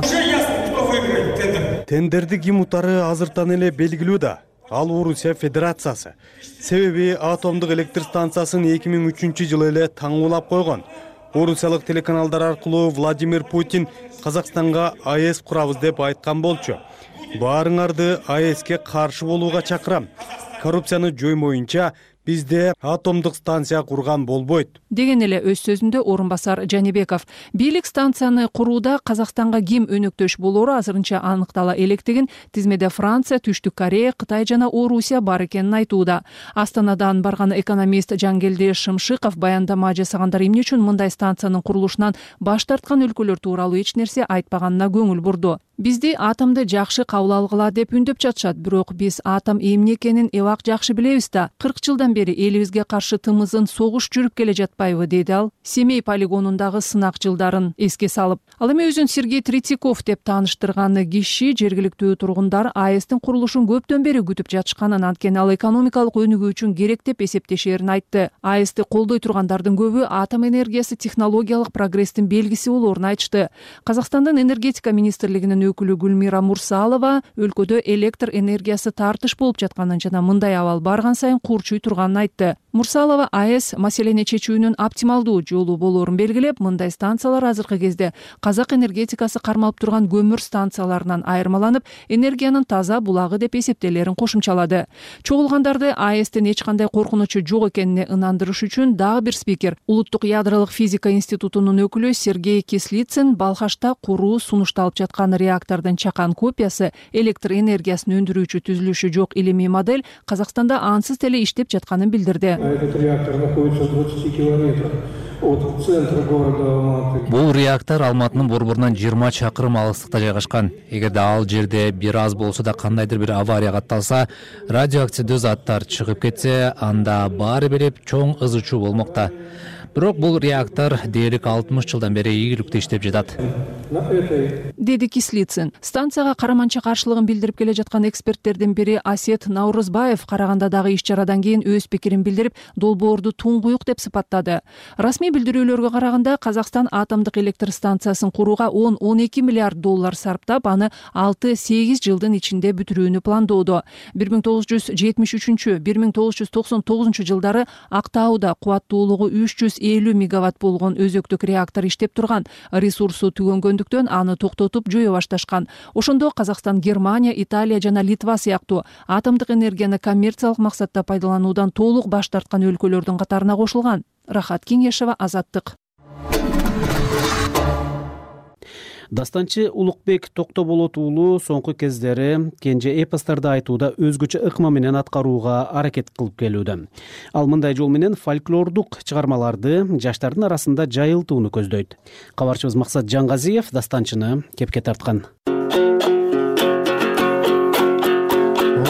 Тендерди ким утары азыртан эле белгилүү да. Ал Орусия Федерациясы. Себеби атомдук электр станциясын эки миң үчүнчү жылы эле таңуулап койгон. Орусиялык телеканалдар аркылуу Владимир Путин Казакстанга АЭС курабыз деп айткан болчу. Баарыңарды АЭСке каршы болууга чакырам. Коррупцияны жоймоюнча бизде атомдук станция курган болбойт. Деген эле өз сөзүндө орун басар Жанибеков. Бийлик станцияны курууда Казакстанга ким өнөктөш болору азырынча аныктала электигин, тизмеде Франция, Түштүк Корея, Кытай жана Орусия бар экенин айтууда. Астанадан барган экономист Жангелди Шымшыков баяндама жасагандар эмне үчүн мындай станциянын курулушунан баш тарткан өлкөлөр тууралуу эч нерсе айтпаганына көңүл бурду. Бизди атомду жакшы кабыл алгыла деп үндөп жатышат, бирок биз атом эмне экенин эбак жакшы билебиз да. кырк жылдан бери элибизге каршы тымызын согуш жүрүп келе жатпайбы, деди ал Семей полигонундагы сынак жылдарын эске салып. Ал эми өзүн Сергей Третьяков деп тааныштырган киши жергиликтүү тургундар АЭСтин курулушун көптөн бери күтүп жатышканын, анткени ал экономикалык өнүгүү үчүн керек деп эсептешерин айтты. АЭСти колдой тургандардын көбү атом энергиясы технологиялык прогресстин белгиси болоорун айтышты. Казакстандын энергетика министрлигинин өкүлү Гүлмира Мурсалова өлкөдө электр энергиясы тартыш болуп жатканын жана мындай абал барган сайын курчуй турганын айтты. Мурсалова АЭС маселени чечүүнүн оптималдуу жолу болоорун белгилеп, мындай станциялар азыркы кезде казак энергетикасы кармалып турган көмүр станцияларынан айырмаланып, энергиянын таза булагы деп эсептелерин кошумчалады. Чогулгандарды АЭСтен эч кандай коркунучу жок экенине ынандырыш үчүн дагы бир спикер, Улуттук ядролук физика институтунун өкүлү Сергей Кислицын Балхашта куруу сунушталып жаткан реактордун чакан копиясы, электр энергиясын өндүрүүчү түзүлүшү жок илимий модель Казакстанда ансыз теле иштеп жатканын билдирди. Этот реактор находится в двадцати километрах от центра города Алматы. Бул реактор Алматынын борборунан жыйырма чакырым алыстыкта жайгашкан. Эгерде ал жерде бир аз болсо да кандайдыр бир авария катталса, радиоактивдүү заттар чыгып кетсе, анда баары бир чоң ыз учуу болмокта. Бирок бул реактор дээрлик алтымыш жылдан бери ийгиликтүү иштеп жатат, деди Кислицын. Станцияга караманча каршылыгын билдирип келе жаткан эксперттердин бири Асет Наурызбаев Карагандадагы иш-чарадан кийин өз пикирин билдирип, долбоорду туңгуюк деп сыпаттады. Расмий билдирүүлөргө караганда, Казакстан атомдук электр станциясын курууга он он эки миллиард доллар сарптап, аны алты сегиз жылдын ичинде бүтүрүүнү пландоодо. бир миң тогуз жүз жетимиш үчүнчү — бир миң тогуз жүз токсон тогузунчу жылдары Актауда кубаттуулугу үч жүз элүү мегаватт болгон өзөктүк реактор иштеп турган. Ресурсу түгөнгөндүктөн аны токтотуп жое башташкан. Ошондо Казакстан, Германия, Италия жана Литва сыяктуу атомдук энергияны коммерциялык максатта пайдалануудан толук баш тарткан өлкөлөрдүн катарына кошулган. Рахат Кеңешова, Азаттык. Дастанчы Улукбек Токтоболот уулу соңку кездери кенже эпосторду айтууда өзгөчө ыкма менен аткарууга аракет кылып келүүдө. Ал мындай жол менен фольклордук чыгармаларды жаштардын арасында жайылтууну көздөйт. Кабарчыбыз Максат Жангазиев дастанчыны кепке тарткан. Озун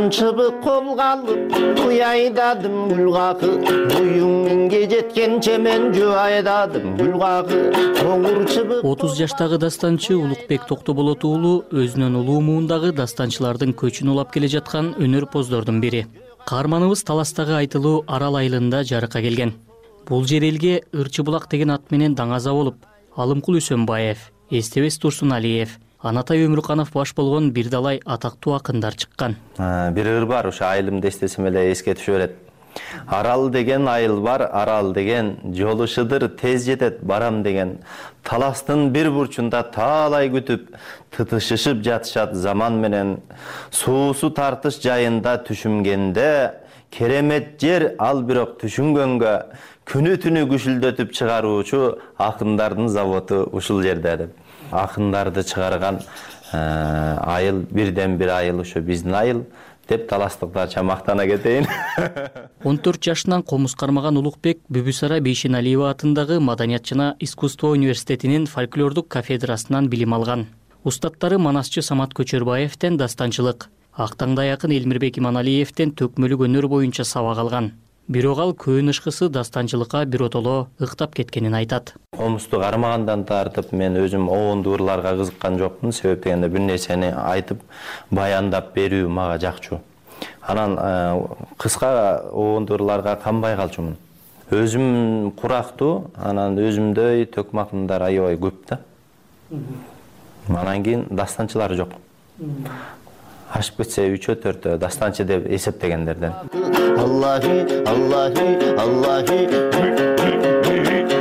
Алтын чыбык колго алып уй айдадым гүл какы, буюң миңге жеткенче мен жөө айдадым гүл какы. Коңур чыбык отуз жаштагы дастанчы Улукбек Токтоболот уулу өзүнөн улуу муундагы дастанчылардын көчүн улап келе жаткан өнөрпоздордун бири. Каарманыбыз Таластагы айтылуу Арал айылында жарыкка келген. Бул жер элге Ырчы булак деген ат менен даңаза болуп, Алымкул Үсөнбаев, Эстебес Турсуналиев, Анатай Өмүрканов баш болгон бир далай атактуу акындар чыккан. Бир ыр бар, ошо айылымды эстесем эле эске түшө берет. Арал деген айыл бар, арал деген жолушыдыр, тез жетет барам деген. Таластын бир бурчунда таалай күтүп, тытышышып жатышат заман менен. Суусу тартыш жайында түшүнгенде, керемет жер ал бирок түшүнгөнгө, күнү түнү күшүлдөтүп чыгаруучу акындардын заводу ушул жерде деп. Акындарды чыгарган айыл бирден бир айыл ошо биздин айыл деп таластыктарча мактана кетейин. он төрт жашынан комуз кармаган Улукбек Бүбүсара Бейшеналиева атындагы Маданият жана искусство университетинин фольклордук кафедрасынан билим алган. Устаттары Манасчы Самат Көчөрбаевден дастанчылык, Актаңдай акын Элмирбек Иманалиевден төкмөлүк өнөр боюнча сабак алган. Бирок ал көөн ышкысы дастанчылыкка биротоло ыктап кеткенин айтат. Комузду кармагандан тартып мен өзүм обондуу ырларга кызыккан жокмун. Себеп дегенде бир нерсени айтып, баяндап берүү мага жакчу. Анан кыска обондуу ырларга канбай калчумун. Өзүм курактуу, анан өзүмдөй төкмө акындар аябай көп да. Анан кийин дастанчылар жок. Ашып кетсе үчөө төртөө дастанчы деп эсептегендерден. Аллахи, Аллахи, Аллахи.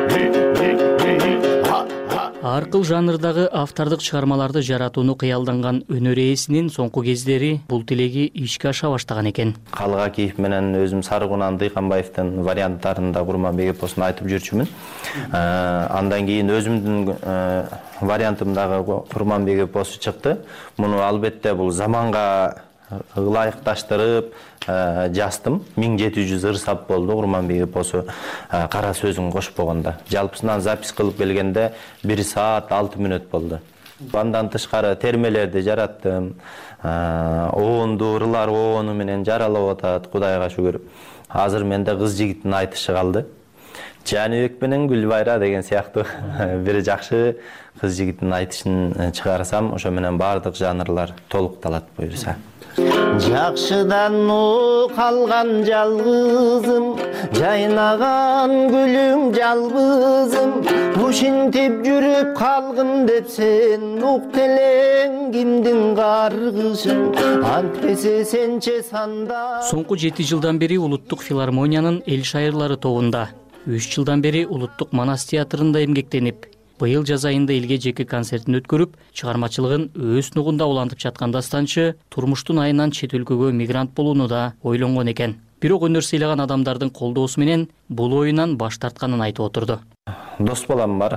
Ар кыл жанрдагы автордук чыгармаларды жаратууну кыялданган өнөр ээсинин соңку кездери бул тилеги ишке аша баштаган экен. Калгакиев менен өзүм Сарыгунан Дыйканбаевдин варианттарында Курманбек эпосун айтып жүрчүмүн. Андан кийин өзүмдүн вариантымдагы Курманбек эпосу чыкты. Муну албетте бул заманга ылайыкташтырып жаздым. миң жети жүз ыр сап болду Курманбек эпосу кара сөзүн кошпогондо. Жалпысынан запись кылып келгенде бир саат алты мүнөт болду. Андан тышкары термелерди жараттым. Обондуу ырлар обону менен жаралып атат, Кудайга шүгүр. Азыр менде кыз жигиттин айтышы калды. Жаныбек менен Гүлбайра деген сыяктуу бир жакшы кыз жигиттин айтышын чыгарсам, ошо менен бардык жанрлар толукталат буюрса. Жакшыдан у калган жалгызым, жайнаган гүлүм жалбызым, ушинтип жүрүп калгын деп сен ук телең кимдин каргышын, антпесе сенче санда. Соңку жети жылдан бери Улуттук филармониянын эл шайырлары тобунда, үч жылдан бери Улуттук Манас театрында эмгектенип, быйыл жаз айында элге жеке концертин өткөрүп, чыгармачылыгын өз нугунда улантып жаткан дастанчы турмуштун айынан чет өлкөгө мигрант болууну да ойлонгон экен. Бирок өнөр сыйлаган адамдардын колдоосу менен бул оюнан баш тартканын айтып отурду. Дос балам бар.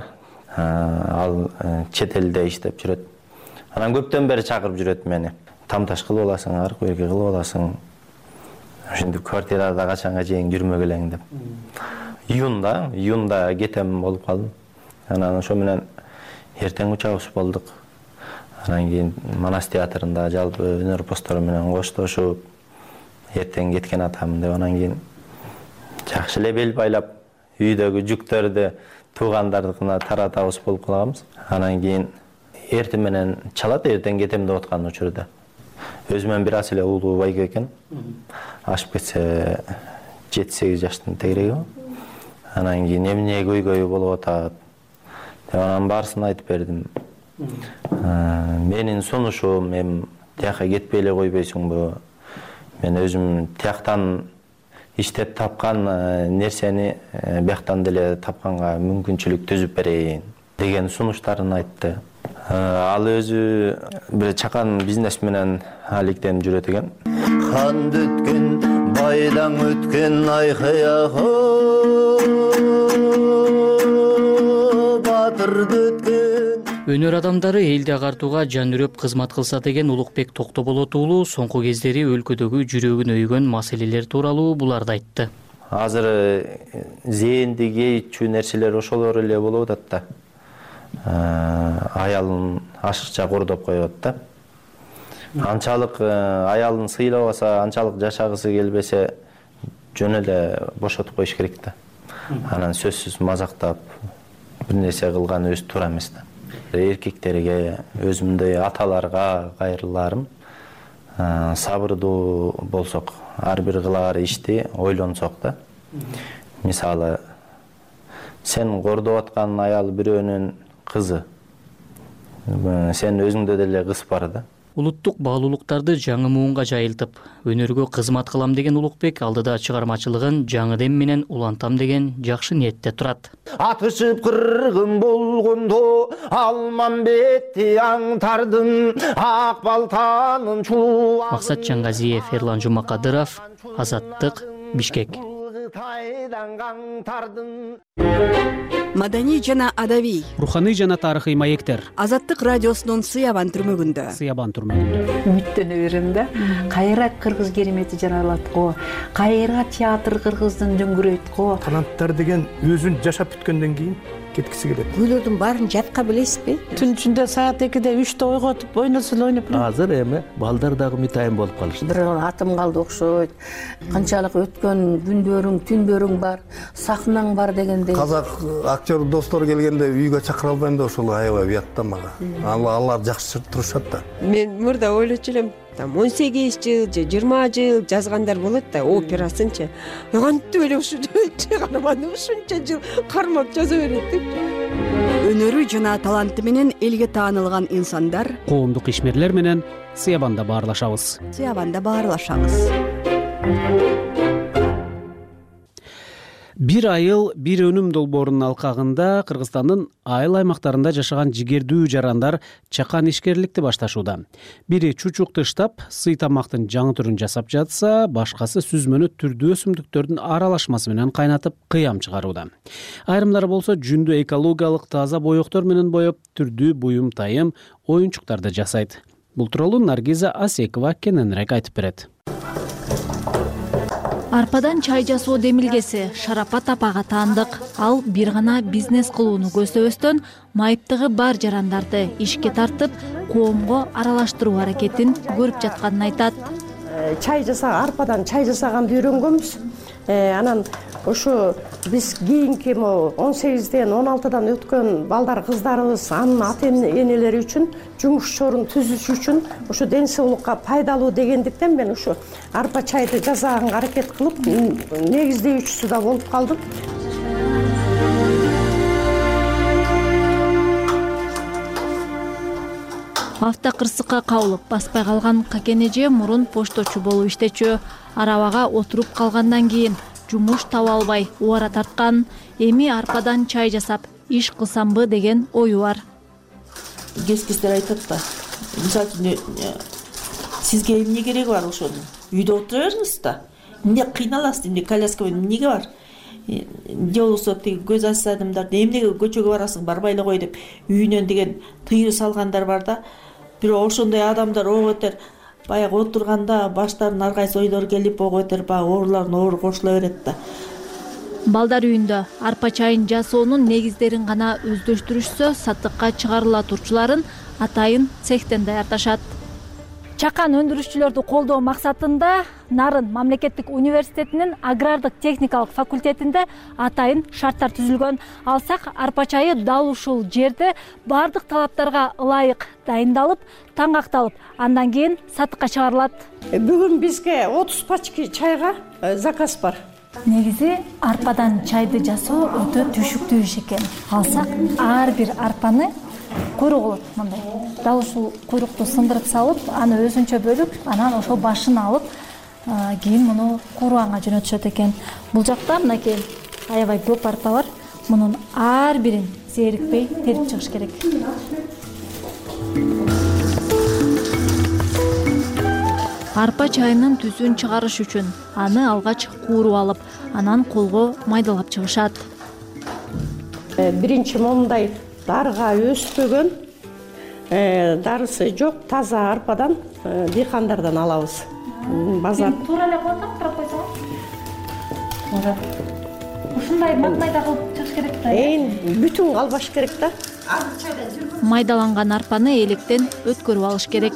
Ал чет элде иштеп жүрөт. Анан көптөн бери чакырып жүрөт мени. Тамташ кылып аласың, аркы берки кылып аласың. Ошентип квартирада качанга чейин жүрмөгөлең деп. Июнда, июнда кетем болуп калдым. Анан ошо менен эртең учабыз болдук. Анан кийин Манас театрында жалпы өнөр постору менен коштошуп, эртең кеткен атам деп анан кийин жакшы эле бел байлап, үйдөгү жүктөрдү туугандардыкына таратабыз болуп калганбыз. Анан кийин эртең менен чалат, эртең кетем деп аткан учурда. Өзүмөн бир аз эле уулуу байке экен. Ашып кетсе жети сегиз жаштын тегереги. Анан кийин эмне көйгөй болуп атат. Анан баарысын айтып бердим. Менин сунушум, эми тияка кетпей эле койбойсуңбу? Мен өзүм тияктан иштеп тапкан нерсени бияктан деле тапканга мүмкүнчүлүк түзүп берейин деген сунуштарын айтты. Ал өзү бир чакан бизнес менен алектенип жүрөт экен. Канды өткөн, байдан өткөн айкая Өнөр адамдары элди агартууга жан үрөп кызмат кылса деген Улукбек Токтоболот уулу соңку кездери өлкөдөгү жүрөгүн өйгөн маселелер тууралуу буларды айтты. Азыр зээнди кейитчү нерселер ошолор эле болуп атат да. Аялын ашыкча кордоп коёт да. анчалык аялын сыйлабаса, анчалык жашагысы келбесе жөн эле бошотуп коюш керек да. Анан сөзсүз мазактап бир нерсе кылган өзү туура эмес да. Эркектерге, өзүмдөй аталарга кайрыларым, сабырдуу болсок, ар бир кылаар ишти ойлонсок да. Мисалы, сен кордоп аткан аял бирөөнүн кызы, сен өзүңдө деле кыз бар да. Улуттук баалуулуктарды жаңы муунга жайылтып, өнөргө кызмат кылам деген Улукбек алдыда чыгармачылыгын жаңы дем менен улантам деген жакшы ниетте турат. Атышып кыргын болгондо Алмамбетти аңтардым, ак балтанын чулугун. Максат Жаңгазиев, Эрлан Жумакадыров, Азаттык, Бишкек. Маданий жана адабий, руханий жана тарыхый маектер. Азаттык радиосунун Сыябан түрмөгүндө. Сыябан түрмөгүндө. Үмүттөнө берем да. Кайра кыргыз керемети жаралат го. Кайра театр кыргыздын дөңгүрөйт го. Таланттар деген өзүн жашап бүткөндөн кийин кеткиси келет. Күйлөрдүн баарын жатка билесизби? Түн ичинде саат экиде үчтө ойготуп, ойносо эле ойноп берем. Азыр эми балдар дагы митайын болуп калышты. Бир атым калды окшойт. Канчалык өткөн күндөрүң, түндөрүң бар, сахнаң бар дегендей. Казак актер достор келгенде үйгө чакыра албайм да, ошол аябай уят да мага. Алар жакшы турушат да. Мен мурда ойлочу элем, там он сегиз жыл же жыйырма жыл жазгандар болот да, операсынчы. Кантип эле ушунча гана ушунча жыл кармап жаза берет деп. Өнөрү жана таланты менен элге таанылган инсандар коомдук ишмерлер менен Сыябанда баарлашабыз. Сыябанда баарлашабыз. Бир айыл, бир өнүм долбоорунун алкагында Кыргызстандын айыл аймактарында жашаган жигердүү жарандар чакан ишкерликти башташууда. Бири чучук тыштап, сый тамактын жаңы түрүн жасап жатса, башкасы сүзмөнү түрдүү өсүмдүктөрдүн аралашмасы менен кайнатып кыям чыгарууда. Айрымдары болсо жүндү экологиялык таза боектор менен боеп, түрдүү буюм тайым, оюнчуктарды жасайт. Бул тууралуу Наргиза Асекова кененирээк айтып берет. Арпадан чай жасоо демилгеси Шарапат апага таандык. Ал бир гана бизнес кылууну көздөбөстөн майыптыгы бар жарандарды ишке тартып, коомго аралаштыруу аракетин көрүп жатканын айтат. Чай жаса, арпадан чай жасаганды үйрөнгөнбүз. Анан ошо биз кийинки он сегизден он алтыдан өткөн балдар кыздарыбыз анын ата энелери үчүн жумуш чорун түзүш үчүн ошо ден соолукка пайдалуу дегендиктен мен ошо арпа чайды жасаганга аракет кылып негиздөөчүсү да болуп калдым. Автокырсыкка кабылып баспай калган Какен эже мурун пошточу болуп иштечү. Арабага отуруп калгандан кийин жумуш таба албай убара тарткан. Эми арпадан чай жасап иш кылсамбы деген ою бар. Кез-кездер айтат да. Мисалы үчүн сизге эмне кереги бар ошонун? Үйдө отура бериңиз да. Эмне кыйналасыз, эмне коляска менен эмнеге бар? Же болбосо тиги көз ачса адамдар эмнеге көчөгө барасың, барбай эле кой деп үйүнөн деген тыйыр салгандар бар да. Бирок ошондой адамдар ого бетер баягы отурганда баштарына ар кайсы ойлор келип ого бетер баягы оорулардын оору кошула берет да. Балдар үйүндө арпа чайын жасоонун негиздерин гана өздөштүрүшсө, сатыкка чыгарыла турчуларын атайын цехтен даярдашат. Чакан өндүрүшчүлөрдү колдоо максатында Нарын мамлекеттик университетинин агрардык техникалык факультетинде атайын шарттар түзүлгөн. Алсак арпа чайы дал ушул жерде бардык талаптарга ылайык дайындалып, таңакталып, андан кийин сатыкка чыгарылат. Бүгүн бизге отуз пачка чайга заказ бар. Негизи арпадан чайды жасоо өтө түшүктүү иш экен. Алсак ар бир арпаны куйрук болот мындай. Дал ушул куйрукту сындырып салып, аны өзүнчө бөлүп, анан ошол башын алып, кийин муну кууруганга жөнөтүшөт экен. Бул жакта мынакей аябай көп арпа бар. Мунун ар бирин зээрикпей терип чыгыш керек. Арпа чайынын түсүн чыгарыш үчүн аны алгач кууруп алып, анан колго майдалап чыгышат. Биринчи момундай дарга өспөгөн, дарысы жок, таза арпадан дыйкандардан алабыз. Базар туура эле кылып койсоң. Ушундай майда кылып чыгыш керек да. Эң бүтүн албаш керек да. Майдаланган арпаны электен өткөрүп алыш керек.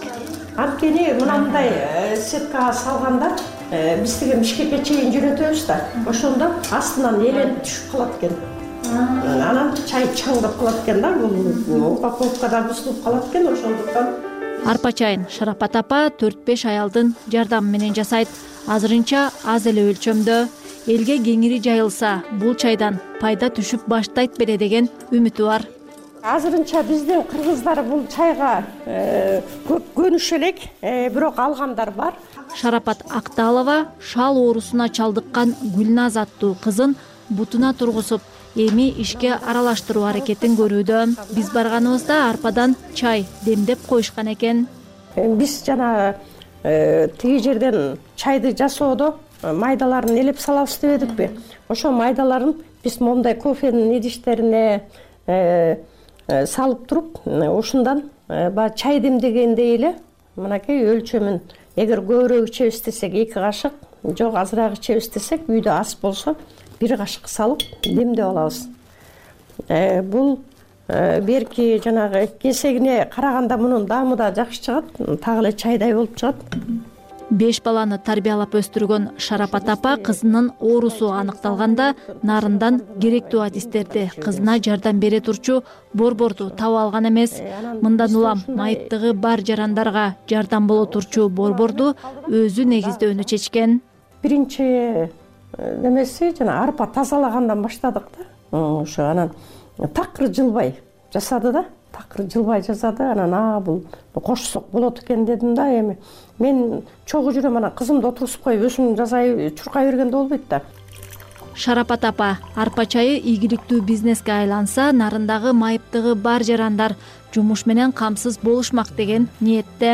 анткени мынандай сеткага салганда биз тиги Бишкекке чейин жөнөтөбүз да, ошондо астынан эленип түшүп калат экен. Анан чай чаңдап калат экен да, бул упаковкада бузулуп калат экен, ошондуктан. Арпа чайын Шарапат апа төрт беш аялдын жардамы менен жасайт. Азырынча аз эле өлчөмдө. Элге кеңири жайылса, бул чайдан пайда түшүп баштайт беле деген үмүтү бар. Азырынча биздин кыргыздар бул чайга көп көнүшө элек, бирок алгандар бар. Шарапат Акталова шал оорусуна чалдыккан Гүлназ аттуу кызын бутуна тургузуп, эми ишке аралаштыруу аракетин көрүүдө. Биз барганыбызда арпадан чай демдеп коюшкан экен. Биз жана тиги жерден чайды жасоодо майдаларын элеп салабыз дебедикпи? Ошо майдаларын биз момундай кофенин идиштерине салып туруп, ушундан баягы чай демдегендей эле мынакей өлчөмүн, эгер көбүрөөк ичебиз десек эки кашык, жок азыраак ичебиз десек, үйдө ас болсо бир кашык салып демдеп алабыз. Бул берки жанагы кесегине караганда мунун даамы да жакшы чыгат, так эле чайдай болуп чыгат. Беш баланы тарбиялап өстүргөн Шарапат апа кызынын оорусу аныкталганда нарындан керектүү адистерди кызына жардам бере турчу борборду таап алган эмес. Мындан улам майыптыгы бар жарандарга жардам боло турчу борборду өзү негиздөөнү чечкен. Биринчи немеси жана арпа тазалагандан баштадык да. Ошо анан такыр жылбай жасады да. Такыр жылбай жасады. Анан а бул кошсок болот экен дедим да. Эми мен чогуу жүрөм, анан кызымды отургузуп коюп өзүм жасай чуркай бергенде болбойт да. Шарапат апа арпа чайы ийгиликтүү бизнеске айланса, нарындагы майыптыгы бар жарандар жумуш менен камсыз болушмак деген ниетте.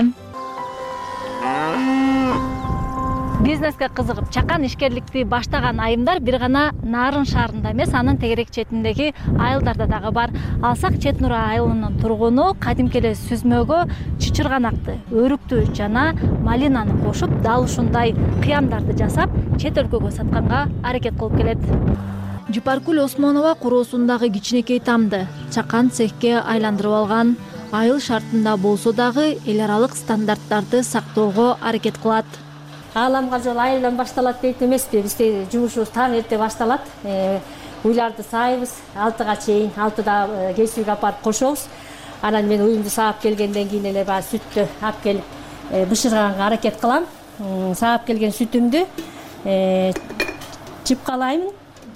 Бизнеске кызыгып чакан ишкерликти баштаган айымдар бир гана Нарын шаарында эмес, анын тегерек четиндеги айылдарда дагы бар. Алсак Чет Нура айылынын тургуну кадимки эле сүзмөгө чычырганакты, өрүктү жана малинаны кошуп, дал ушундай кыямдарды жасап, чет өлкөгө сатканга аракет кылып келет. Жупаркүл Осмонова куроосундагы кичинекей тамды чакан цехке айландырып алган. Айыл шартында болсо дагы эл аралык стандарттарды сактоого аракет кылат. Ааламга жол айылдан башталат дейт эмеспи? Бизде жумушубуз таң эрте башталат. Уйларды саайбыз, алтыга чейин, алтыда кесүүгө апарып кошобуз. Анан мен уюмду саап келгенден кийин эле баягы сүттү алып келип бышырганга аракет кылам. Саап келген сүтүмдү чыпкалаймын.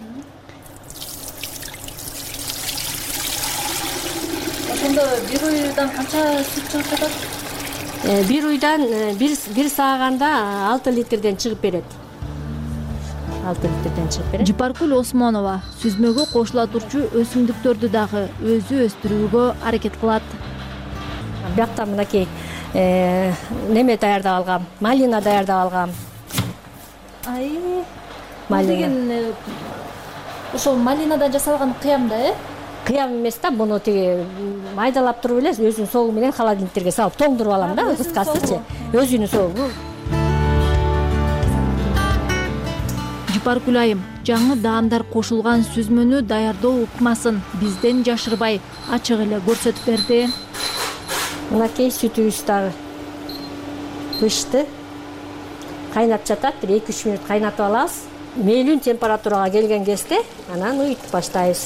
Ошондо бир уйдан канча сүт чыгып жатат? Бир уйдан бир сааганда алты литрден чыгып берет. алты литрден чыгып берет. Жупаркүл Осмонова сүзмөгө кошула турчу өсүмдүктөрдү дагы өзү өстүрүүгө аракет кылат. Биякта мынакей неме даярдап алгам, малина даярдап алгам. Ай, деген ошол малинадан жасалган кыям да, э? Кыям эмес да, муну тиги майдалап туруп эле өзүнүн согу менен холодильниктерге салып тоңдуруп алам да, кыскасычы. Өзүнүн согу. Жупаркүл айым жаңы даамдар кошулган сүзмөнү даярдоо ыкмасын бизден жашырбай ачык эле көрсөтүп берди. Мынакей сүтүбүз дагы бышты. Кайнап жатат, бир эки үч мүнөт кайнатып алабыз. Мейлүү температурага келген кезде анан уютуп баштайбыз.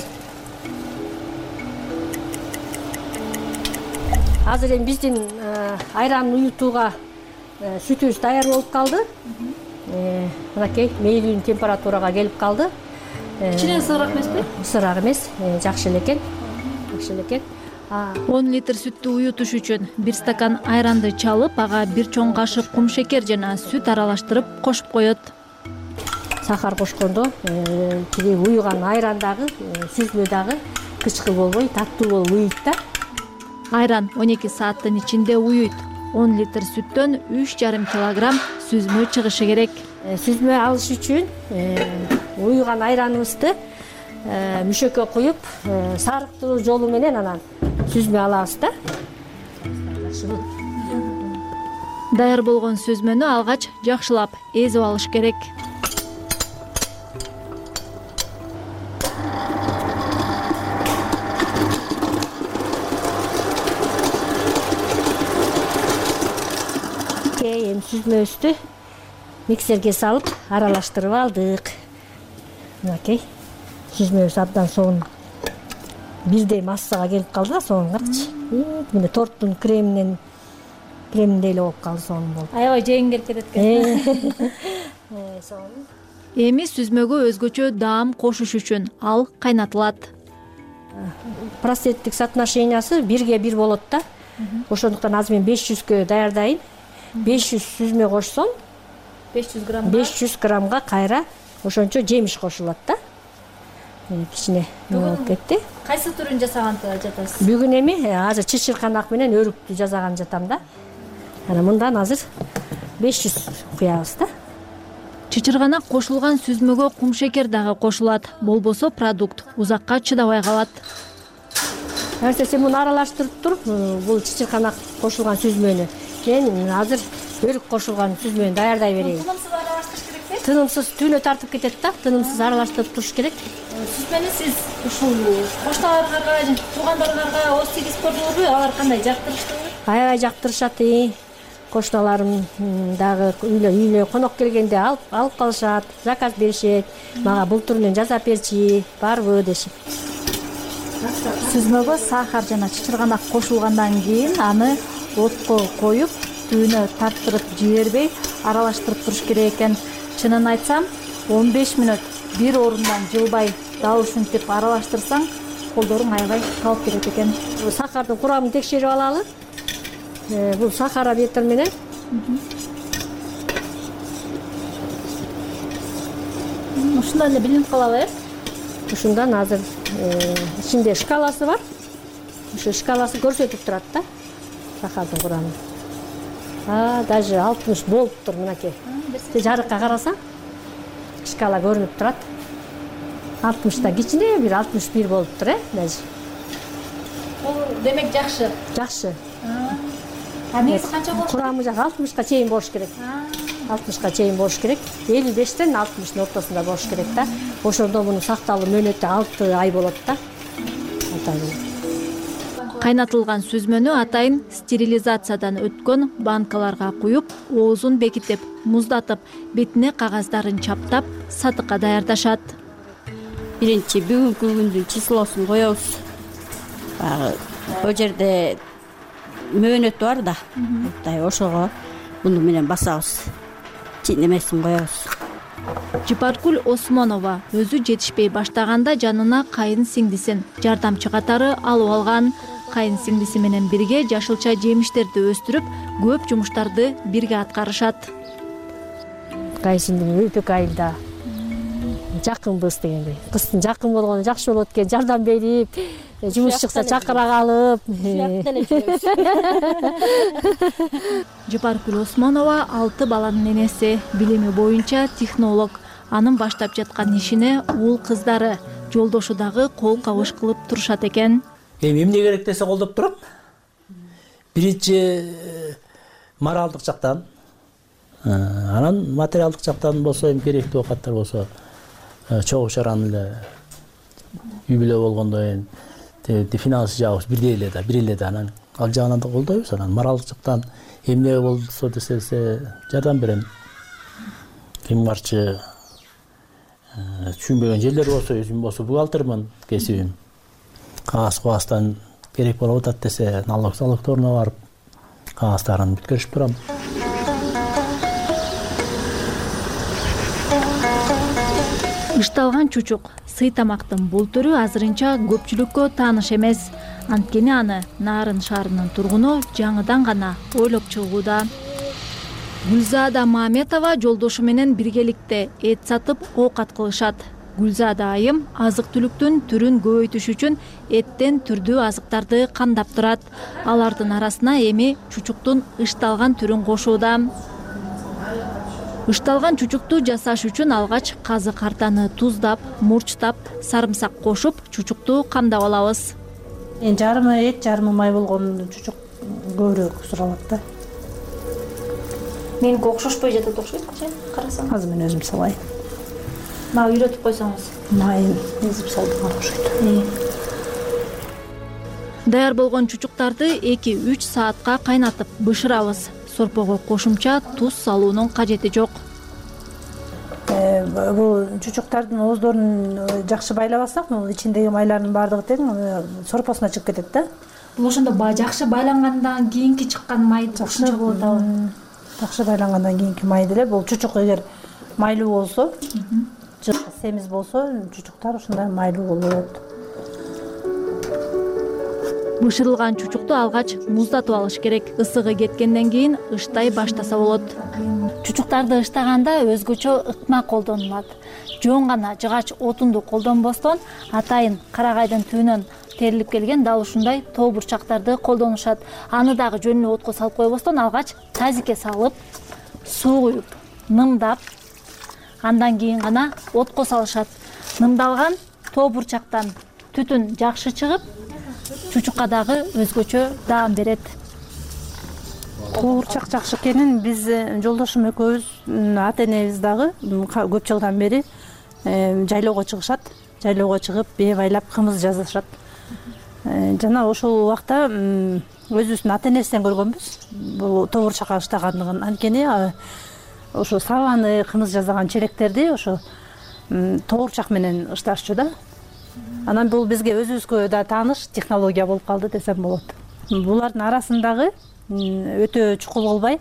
Азыр эми биздин айран уютууга сүтүбүз даяр болуп калды. Мынакей мейлүү температурага келип калды. Ичинен ысыраак эмеспи? Ысыраак эмес, жакшы эле экен. Жакшы эле экен. он литр сүттү уютуш үчүн бир стакан айранды чалып, ага бир чоң кашык кум шекер жана сүт аралаштырып кошуп коет. Сахар кошкондо тиги уюган айран дагы, сүзмө дагы кычкы болбой, таттуу болуп уйуйт да. Айран он эки сааттын ичинде уюйт. он литр сүттөн үч жарым килограмм сүзмө чыгышы керек. Сүзмө алыш үчүн уюган айраныбызды мүшөккө куюп, сарыктыруу жолу менен анан сүзмө алабыз да. Даяр болгон сүзмөнү алгач жакшылап эзип алыш керек. мынакей эми сүзмөбүздү миксерге салып аралаштырып алдык. Мынакей сүзмөбүз абдан соон бирдей массага келип калды да, соон карачы. Мына торттун креминен креминдей эле болуп калды, соон болуп. Аябай жегиң келип кетет экен. Эми сүзмөгө өзгөчө даам кошуш үчүн ал кайнатылат. Проценттик соотношениясы бирге бир болот да. Ошондуктан азыр мен беш жүзгө даярдайын. беш жүз сүзмө кошсом, беш жүз граммга беш жүз граммга кайра ошончо жемиш кошулат да. Кичине болуп кетти. Кайсы түрүн жасаганды жатасыз? Бүгүн эми азыр чычырканак менен өрүктү жасаган жатам да. Анан мындан азыр беш жүз куябыз да. Чычырганак кошулган сүзмөгө кум шекер дагы кошулат. Болбосо продукт узакка чыдабай калат. Эртеси муну аралаштырып туруп, бул чычырканак кошулган сүзмөнү мен азыр өрүк кошулган сүзмөнү даярдай берейин. Тынымсыз аралаштырыш керекпи? Тынымсыз түйнө тартып кетет да, тынымсыз аралаштырып туруш керек. Сүзмөнү сиз ушул кошталарга, туугандарыңарга ооз тийгизип көрдүңүзбү? Алар кандай, жактырыштыбы? Аябай жактырышат. Кошталарым дагы үйлө үйлө конок келгенде алып алып калышат, заказ беришет. Мага бул түрүнөн жасап берчи, барбы дешип. Сүзмөгө сахар жана чычырганак кошулгандан кийин аны отко коюп, түйүнө тарттырып жибербей аралаштырып туруш керек экен. Чынын айтсам, он беш мүнөт бир орундан жылбай дал ушинтип аралаштырсаң, колдоруң аябай талып кетет экен. Сахардын курамын текшерип алалы. Бул сахарометр менен ушундан эле билинип калабы, э? Ушундан азыр ичинде шкаласы бар. Ошо шкаласы көрсөтүп турат да, сахардын курамын. А, даже алтымыш болуптур мынакей. Жарыкка карасаң, шкала көрүнүп турат. алтымышта кичине бир алтымыш бир болуптур, э, даже. Бул демек жакшы. Жакшы. А негизи канча болуш? Курамы жак алтымышка чейин болуш керек. алтымышка чейин болуш керек. элүү бештен алтымыштын ортосунда болуш керек да. Ошондо мунун сакталуу мөөнөтү алты ай болот да. Кайнатылган сүзмөнү атайын стерилизациядан өткөн банкаларга куюп, оозун бекитип, муздатып, бетине кагаздарын чаптап, сатыкка даярдашат. Биринчи бүгүнкү күндүн числосун коебуз. Баягы бул жерде мөөнөт бар да. Мындай ошого муну менен басабыз. Чийнемесин коебуз. Жыпаркүл Осмонова өзү жетишпей баштаганда жанына кайын сиңдисин жардамчы катары алып алган. Кайын сиңдиси менен бирге жашылча жемиштерди өстүрүп, көп жумуштарды бирге аткарышат. Кайын сиңдим өтө айылда жакынбыз дегендей. Кыздын жакын болгону жакшы болот экен, жардам берип, жумуш чыкса чакыра калып. Жыпаркүл Осмонова алты баланын энеси, билими боюнча технолог. Анын баштап жаткан ишине уул кыздары, жолдошу дагы кол кабыш кылып турушат экен. Эми эмне керек десе колдоп турам. Биринчи моралдык жактан, анан материалдык жактан болсо, эми керектүү оокаттар болсо, чогуу чараны эле үй бүлө болгондо эми финансы жагыбыз бирдей эле да, бир эле да, анан ал жагынан да колдойбуз. Анан моралдык жактан эмне болсо десе жардам берем. Ким барчы түшүнбөгөн жерлер болсо, өзүм болсо бухгалтермин, кесибим. Кагаз кубастан керек болуп атат десе, налог салыктарына барып, кагаздарын бүткөрүшүп турам. Ышталган чучук сый тамактын бул түрү азырынча көпчүлүккө тааныш эмес. Анткени аны Нарын шаарынын тургуну жаңыдан гана ойлоп чыгууда. Гүлзада Маметова жолдошу менен биргеликте эт сатып оокат кылышат. Гүлзада айым азык түлүктүн түрүн көбөйтүш үчүн эттен түрдүү азыктарды камдап турат. Алардын арасына эми чучуктун ышталган түрүн кошууда. Ышталган чучукту жасаш үчүн алгач казы картаны туздап, мурчтап, сарымсак кошуп, чучукту камдап алабыз. Эми жарымы эт, жарымы май болгон чучук көбүрөөк суралат да. Меники окшошпой жатат окшойт, карасаң. Азыр мен өзүм салайын. Мага үйрөтүп койсоңуз. Майын езип салдыган окшойт. Даяр болгон чучуктарды эки үч саатка кайнатып бышырабыз. Сорпого кошумча туз салуунун кажети жок. Бул чучуктардын ооздорун жакшы байлабасак, бул ичиндеги майлардын баардыгы тең сорпосуна чыгып кетет да. Бул ошондо жакшы байлангандан кийинки чыккан май жакшы болот абы. Жакшы байлангандан кийинки май деле. Бул чучук эгер майлуу болсо, семиз болсо, чучуктар ушундай майлуу болот. Бышырылган чучукту алгач муздатып алыш керек. Ысыгы кеткенден кийин ыштай баштаса болот. Чучуктарды ыштаганда өзгөчө ыкма колдонулат. Жөн гана жыгач отунду колдонбостон, атайын карагайдын түбүнөн терилип келген дал ушундай тоо бурчактарды колдонушат. Аны дагы жөн эле отко салып койбостон, алгач тазикке салып, суу куюп, нымдап, андан кийин гана отко салышат. Нымдалган тоо бурчактан түтүн жакшы чыгып, чучукка дагы өзгөчө даам берет. Тоо бурчак жакшы экенин биз жолдошум экөөбүз, ата энебиз дагы көп жылдан бери жайлоого чыгышат. Жайлоого чыгып, бээ байлап кымыз жасашат. Жана ошол убакта өзүбүздүн ата энебизден көргөнбүз бул тоо бурчакка ыштагандыгын. Анткени ошо сабаны, кымыз жасаган челектерди ошо тоо бурчак менен ышташчу да. Анан бул бизге өзүбүзгө да тааныш технология болуп калды десем болот. Булардын арасындагы өтө чукул болбой,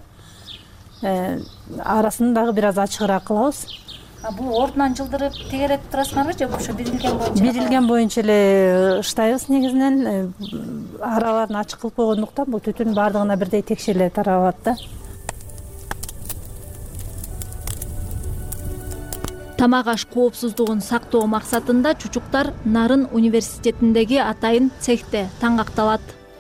арасын дагы бир аз ачыгыраак кылабыз. Бул ордунан жылдырып тегереп турасыңарбы же ошо бирилген боюнча? Бирилген боюнча эле ыштайбыз негизинен. Араларын ачык кылып койгондуктан бул түтүн баардыгына бирдей текшеле таралат да. Тамак аш коопсуздугун сактоо максатында чучуктар Нарын университетиндеги атайын цехте таңгакталат.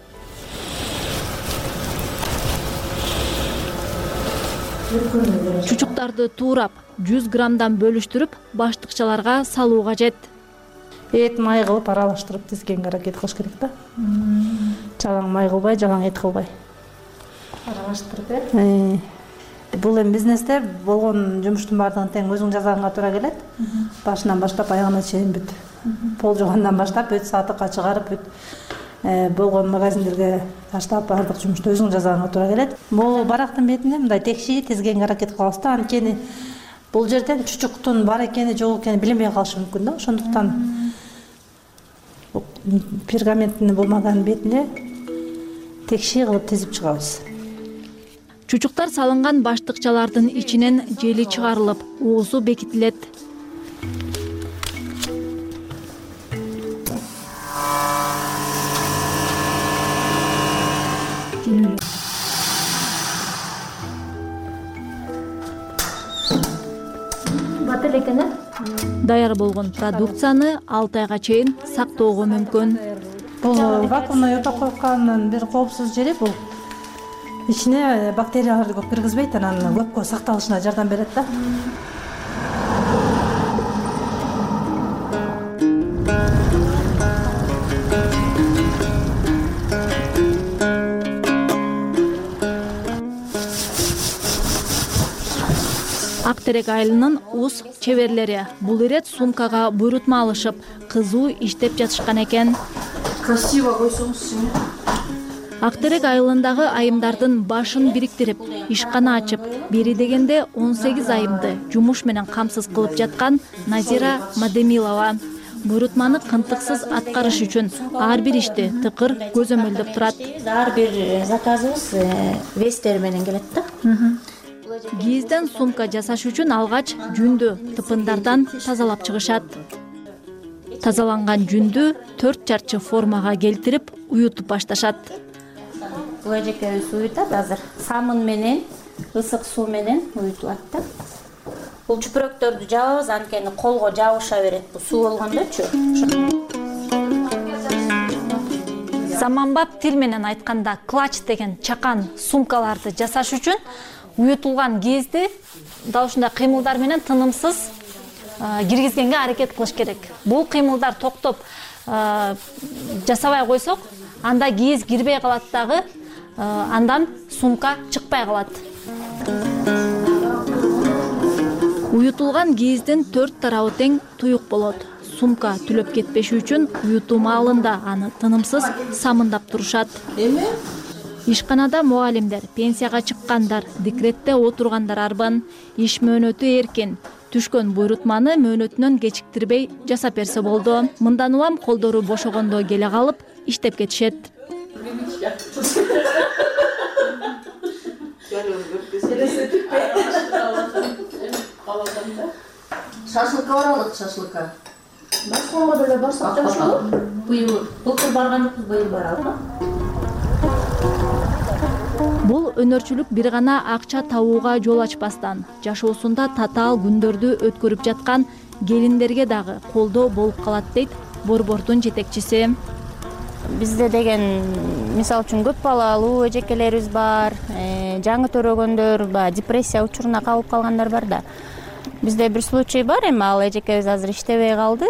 Чучуктарды туурап жүз граммдан бөлүштүрүп баштыкчаларга салуу кажет. Эт май кылып аралаштырып тизгенге аракет кылыш керек да. Жалаң май кылбай, жалаң эт кылбай. Аралаштырып э. Бул эми бизнесте болгон жумуштун баардыгын тең өзүң жасаганга туура келет. Башынан баштап аягына чейин бүт. Пол жугандан баштап бүт саатыкка чыгарып бүт. Болгон магазиндерге таштап баардык жумушту өзүң жасаганга туура келет. Бул барактын бетинде мындай текши тизгенге аракет кылабыз да. Анткени бул жерден чучуктун бар экени, жок экени билинбей калышы мүмкүн да. Ошондуктан пергаменттин булмаган бетине текши кылып тизип чыгабыз. Чучуктар салынган баштыкчалардын ичинен жели чыгарылып, оозу бекитилет. Батыл экен э? Даяр болгон продукцияны алты айга чейин сактоого мүмкүн. Бул вакуумный өтө койгондун бир коопсуз жери бул. Ичине бактерияларды көп киргизбейт, анан көпкө сакталышына жардам берет да. Актерек айылынын уз чеберлери бул ирет сумкага буйрутма алышып, кызуу иштеп жатышкан экен. Красиво койсоңузчу. Актерек айылындагы айымдардын башын бириктирип, ишкана ачып, бери дегенде он сегиз айымды жумуш менен камсыз кылып жаткан Назира Мадемилова. Буйрутманы кынтыксыз аткарыш үчүн ар бир ишти тыкыр көзөмөлдөп турат. Ар бир заказыбыз вестер менен келет да. Кийизден сумка жасаш үчүн алгач жүндү тыпындардан тазалап чыгышат. Тазаланган жүндү төрт чарчы формага келтирип, уютуп башташат. Бул эжекебиз уютат азыр. Самын менен, ысык суу менен уютулат да. Бул чүпүрөктөрдү жабабыз, анткени колго жабыша берет. Бул суу болгондочу. Заманбап тил менен айтканда клач деген чакан сумкаларды жасаш үчүн уютулган кийизди дал ушундай кыймылдар менен тынымсыз киргизгенге аракет кылыш керек. Бул кыймылдар токтоп жасабай койсок, анда кийиз кирбей калат дагы, андан сумка чыкпай калат. Уютулган кийиздин төрт тарабы тең туюк болот. сумка түлөп кетпеши үчүн уютуу маалында аны тынымсыз самындап турушат. Эме? Ишканада мугалимдер, пенсияга чыккандар, декретте отургандар арбан, иш мөөнөтү эркин. Түшкөн буйрутманы мөөнөтүнөн кечиктирбей жасап берсе болду. Мындан улам колдору бошогондо келе калып иштеп кетишет. Шашлыкка баралык, шашлыкка. Башконго деле барсак жакшы. Быйыл былтыр барганбыз, быйыл баралы. Бул өнөрчүлүк бир гана акча табууга жол ачпастан, жашоосунда татаал күндөрдү өткөрүп жаткан келиндерге дагы колдоо болуп калат дейт борбордун жетекчиси. Бизде деген мисалы үчүн көп балалуу эжекелерибиз бар, жаңы төрөгөндөр, депрессия учуруна кабылып калгандар бар да. Бизде бир случай бар, эми ал эжекебиз азыр иштебей калды.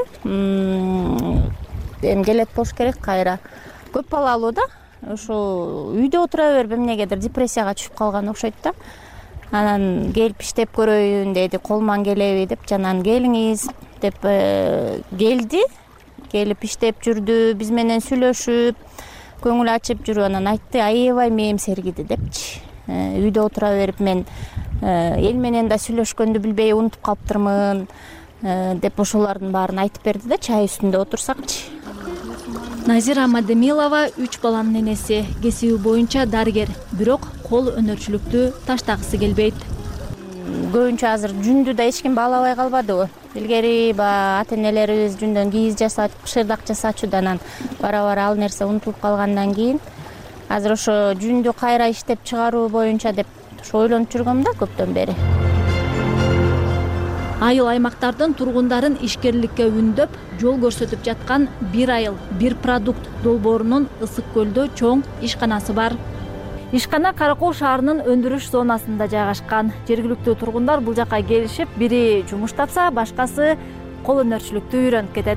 Эми келет болуш керек кайра. Көп балалуу да. Ошо үйдө отура берип эмнегедир депрессияга түшүп калган окшойт да. Анан келип иштеп көрөйүн деди, колуман келеби деп, жанан келиңиз деп келди. Келип иштеп жүрдү, биз менен сүйлөшүп, көңүл ачып жүрүп, анан айтты, аябай мээм сергиди депчи. Үйдө отура берип мен эл менен да сүйлөшкөндү билбей унутуп калыптырмын деп ошолордун баарын айтып берди да, чай үстүндө отурсакчы. Назира Мадемилова үч баланын энеси, кесиби боюнча дарыгер, бирок кол өнөрчүлүктү таштагысы келбейт. Көбүнчө азыр жүндү да эч ким баалабай калбадыбы. Илгери ата-энелерибиз жүндөн кийиз жасап, шырдак жасачууда, анан бара-бара ал нерсе унутулуп калгандан кийин азыр ошо жүндү кайра иштеп чыгаруу боюнча деп ошо ойлонуп жүргөм да көптөн бери. Айыл аймактардын тургундарын ишкерликке үндөп, жол көрсөтүп жаткан бир айыл, бир продукт долбоорунун Ысык көлдө чоң ишканасы бар. Ишкана Каракол шаарынын өндүрүш зонасында жайгашкан. Жергиликтүү тургундар бул жакка келишип, бири жумуш тапса, башкасы кол өнөрчүлүктү үйрөнүп кетет.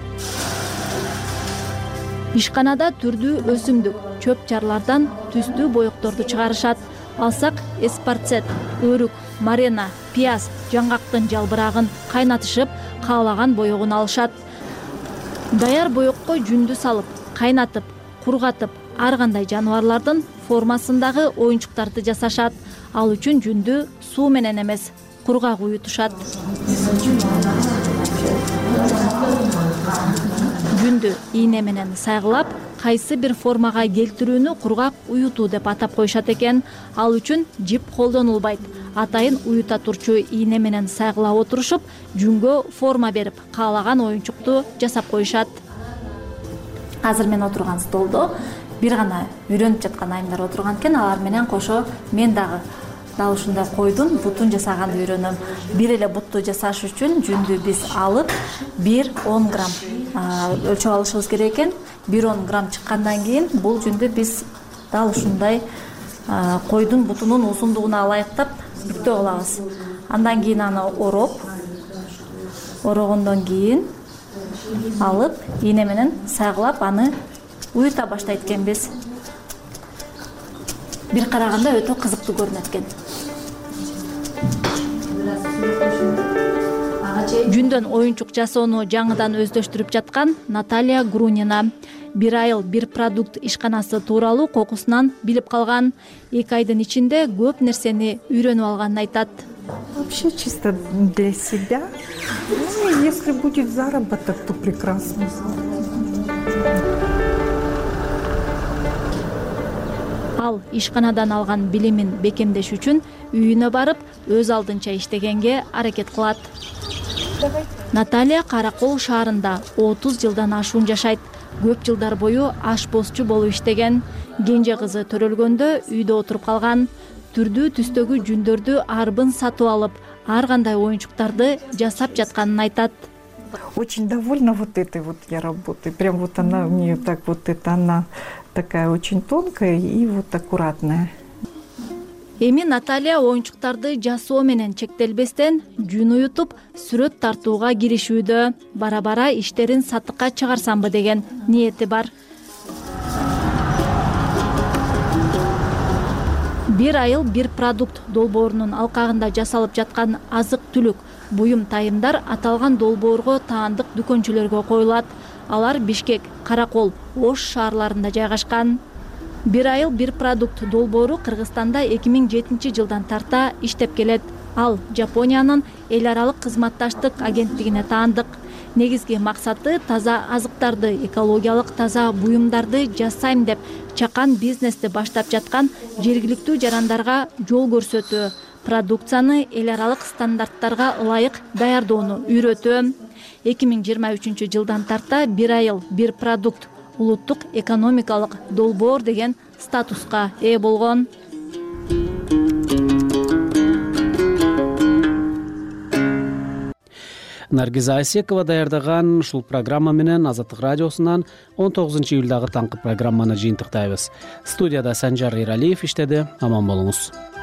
Ишканада түрдүү өсүмдүк, чөп чарлардан түстүү боекторду чыгарышат. Алсак эспарцет, өрүк, марена, пияз, жаңгактын жалбырагын кайнатышып, каалаган боегун алышат. Даяр боекко жүндү салып, кайнатып, кургатып, ар кандай жаныбарлардын формасындагы оюнчуктарды жасашат. Ал үчүн жүндү суу менен эмес, кургак уютушат. Жүндү ийне менен сайгылап, кайсы бир формага келтирүүнү кургак уютуу деп атап коюшат экен. Ал үчүн жип колдонулбайт. Атайын уюта турчу ийне менен сайгылап отурушуп, жүнгө форма берип, каалаган оюнчукту жасап коюшат. Азыр мен отурган столдо бир гана үйрөнүп жаткан айымдар отурган экен, алар менен кошо мен дагы дал ушундай койдун бутун жасаганды үйрөнөм. Бир эле бутту жасаш үчүн жүндү биз алып бир он грамм өлчөп алышыбыз керек экен. бир он грамм чыккандан кийин бул жүндү биз дал ушундай койдун бутунун узундугуна ылайыктап бүктөп алабыз. Андан кийин аны ороп, орогондон кийин алып, ийне менен сайгылап аны уюта баштайт экенбиз. Бир караганда өтө кызыктуу көрүнөт экен. Жүндөн оюнчук жасоону жаңыдан өздөштүрүп жаткан Наталья Грунина. Бир айыл, бир продукт ишканасы тууралуу кокусунан билип калган. Эки айдын ичинде көп нерсени үйрөнүп алганын айтат. Вообще чисто для себя. Ну, если будет заработок, то прекрасно. Ал ишканадан алган билимин бекемдеш үчүн үйүнө барып, өз алдынча иштегенге аракет кылат. Наталья Каракол шаарында отуз жылдан ашуун жашайт. Көп жылдар бою ашпозчу болуп иштеген. Кенже кызы төрөлгөндө үйдө отуруп калган. Түрдүү түстөгү жүндөрдү арбын сатып алып, ар кандай оюнчуктарды жасап жатканын айтат. Очень довольна вот этой вот я работой. Прям вот она у нее так вот это она такая очень тонкая и вот аккуратная. Эми Наталья оюнчуктарды жасоо менен чектелбестен жүн уютуп, сүрөт тартууга киришүүдө. Бара-бара иштерин сатыкка чыгарсамбы деген ниети бар. Бир айыл, бир продукт долбоорунун алкагында жасалып жаткан азык-түлүк буюм тайымдар аталган долбоорго таандык дүкөнчүлөргө коюлат. Алар Бишкек, Каракол, Ош шаарларында жайгашкан. Бир айыл бир продукт долбоору Кыргызстанда эки миң жетинчи жылдан тарта иштеп келет. Ал Жапониянын эл аралык кызматташтык агенттигине таандык. Негизги максаты таза азыктарды, экологиялык таза буюмдарды жасайм деп чакан бизнести баштап жаткан жергиликтүү жарандарга жол көрсөтүү, продукцияны эл аралык стандарттарга ылайык даярдоону үйрөтүү. эки миң жыйырма үчүнчү жылдан тарта бир айыл бир продукт улуттук экономикалык долбоор деген статуска ээ болгон. Наргиза Айсекова даярдаган ушул программа менен Азаттык радиосунан он тогузунчу июлдагы таңкы программаны жыйынтыктайбыз. Студияда Санжар Иралиев иштеди. Аман болуңуз.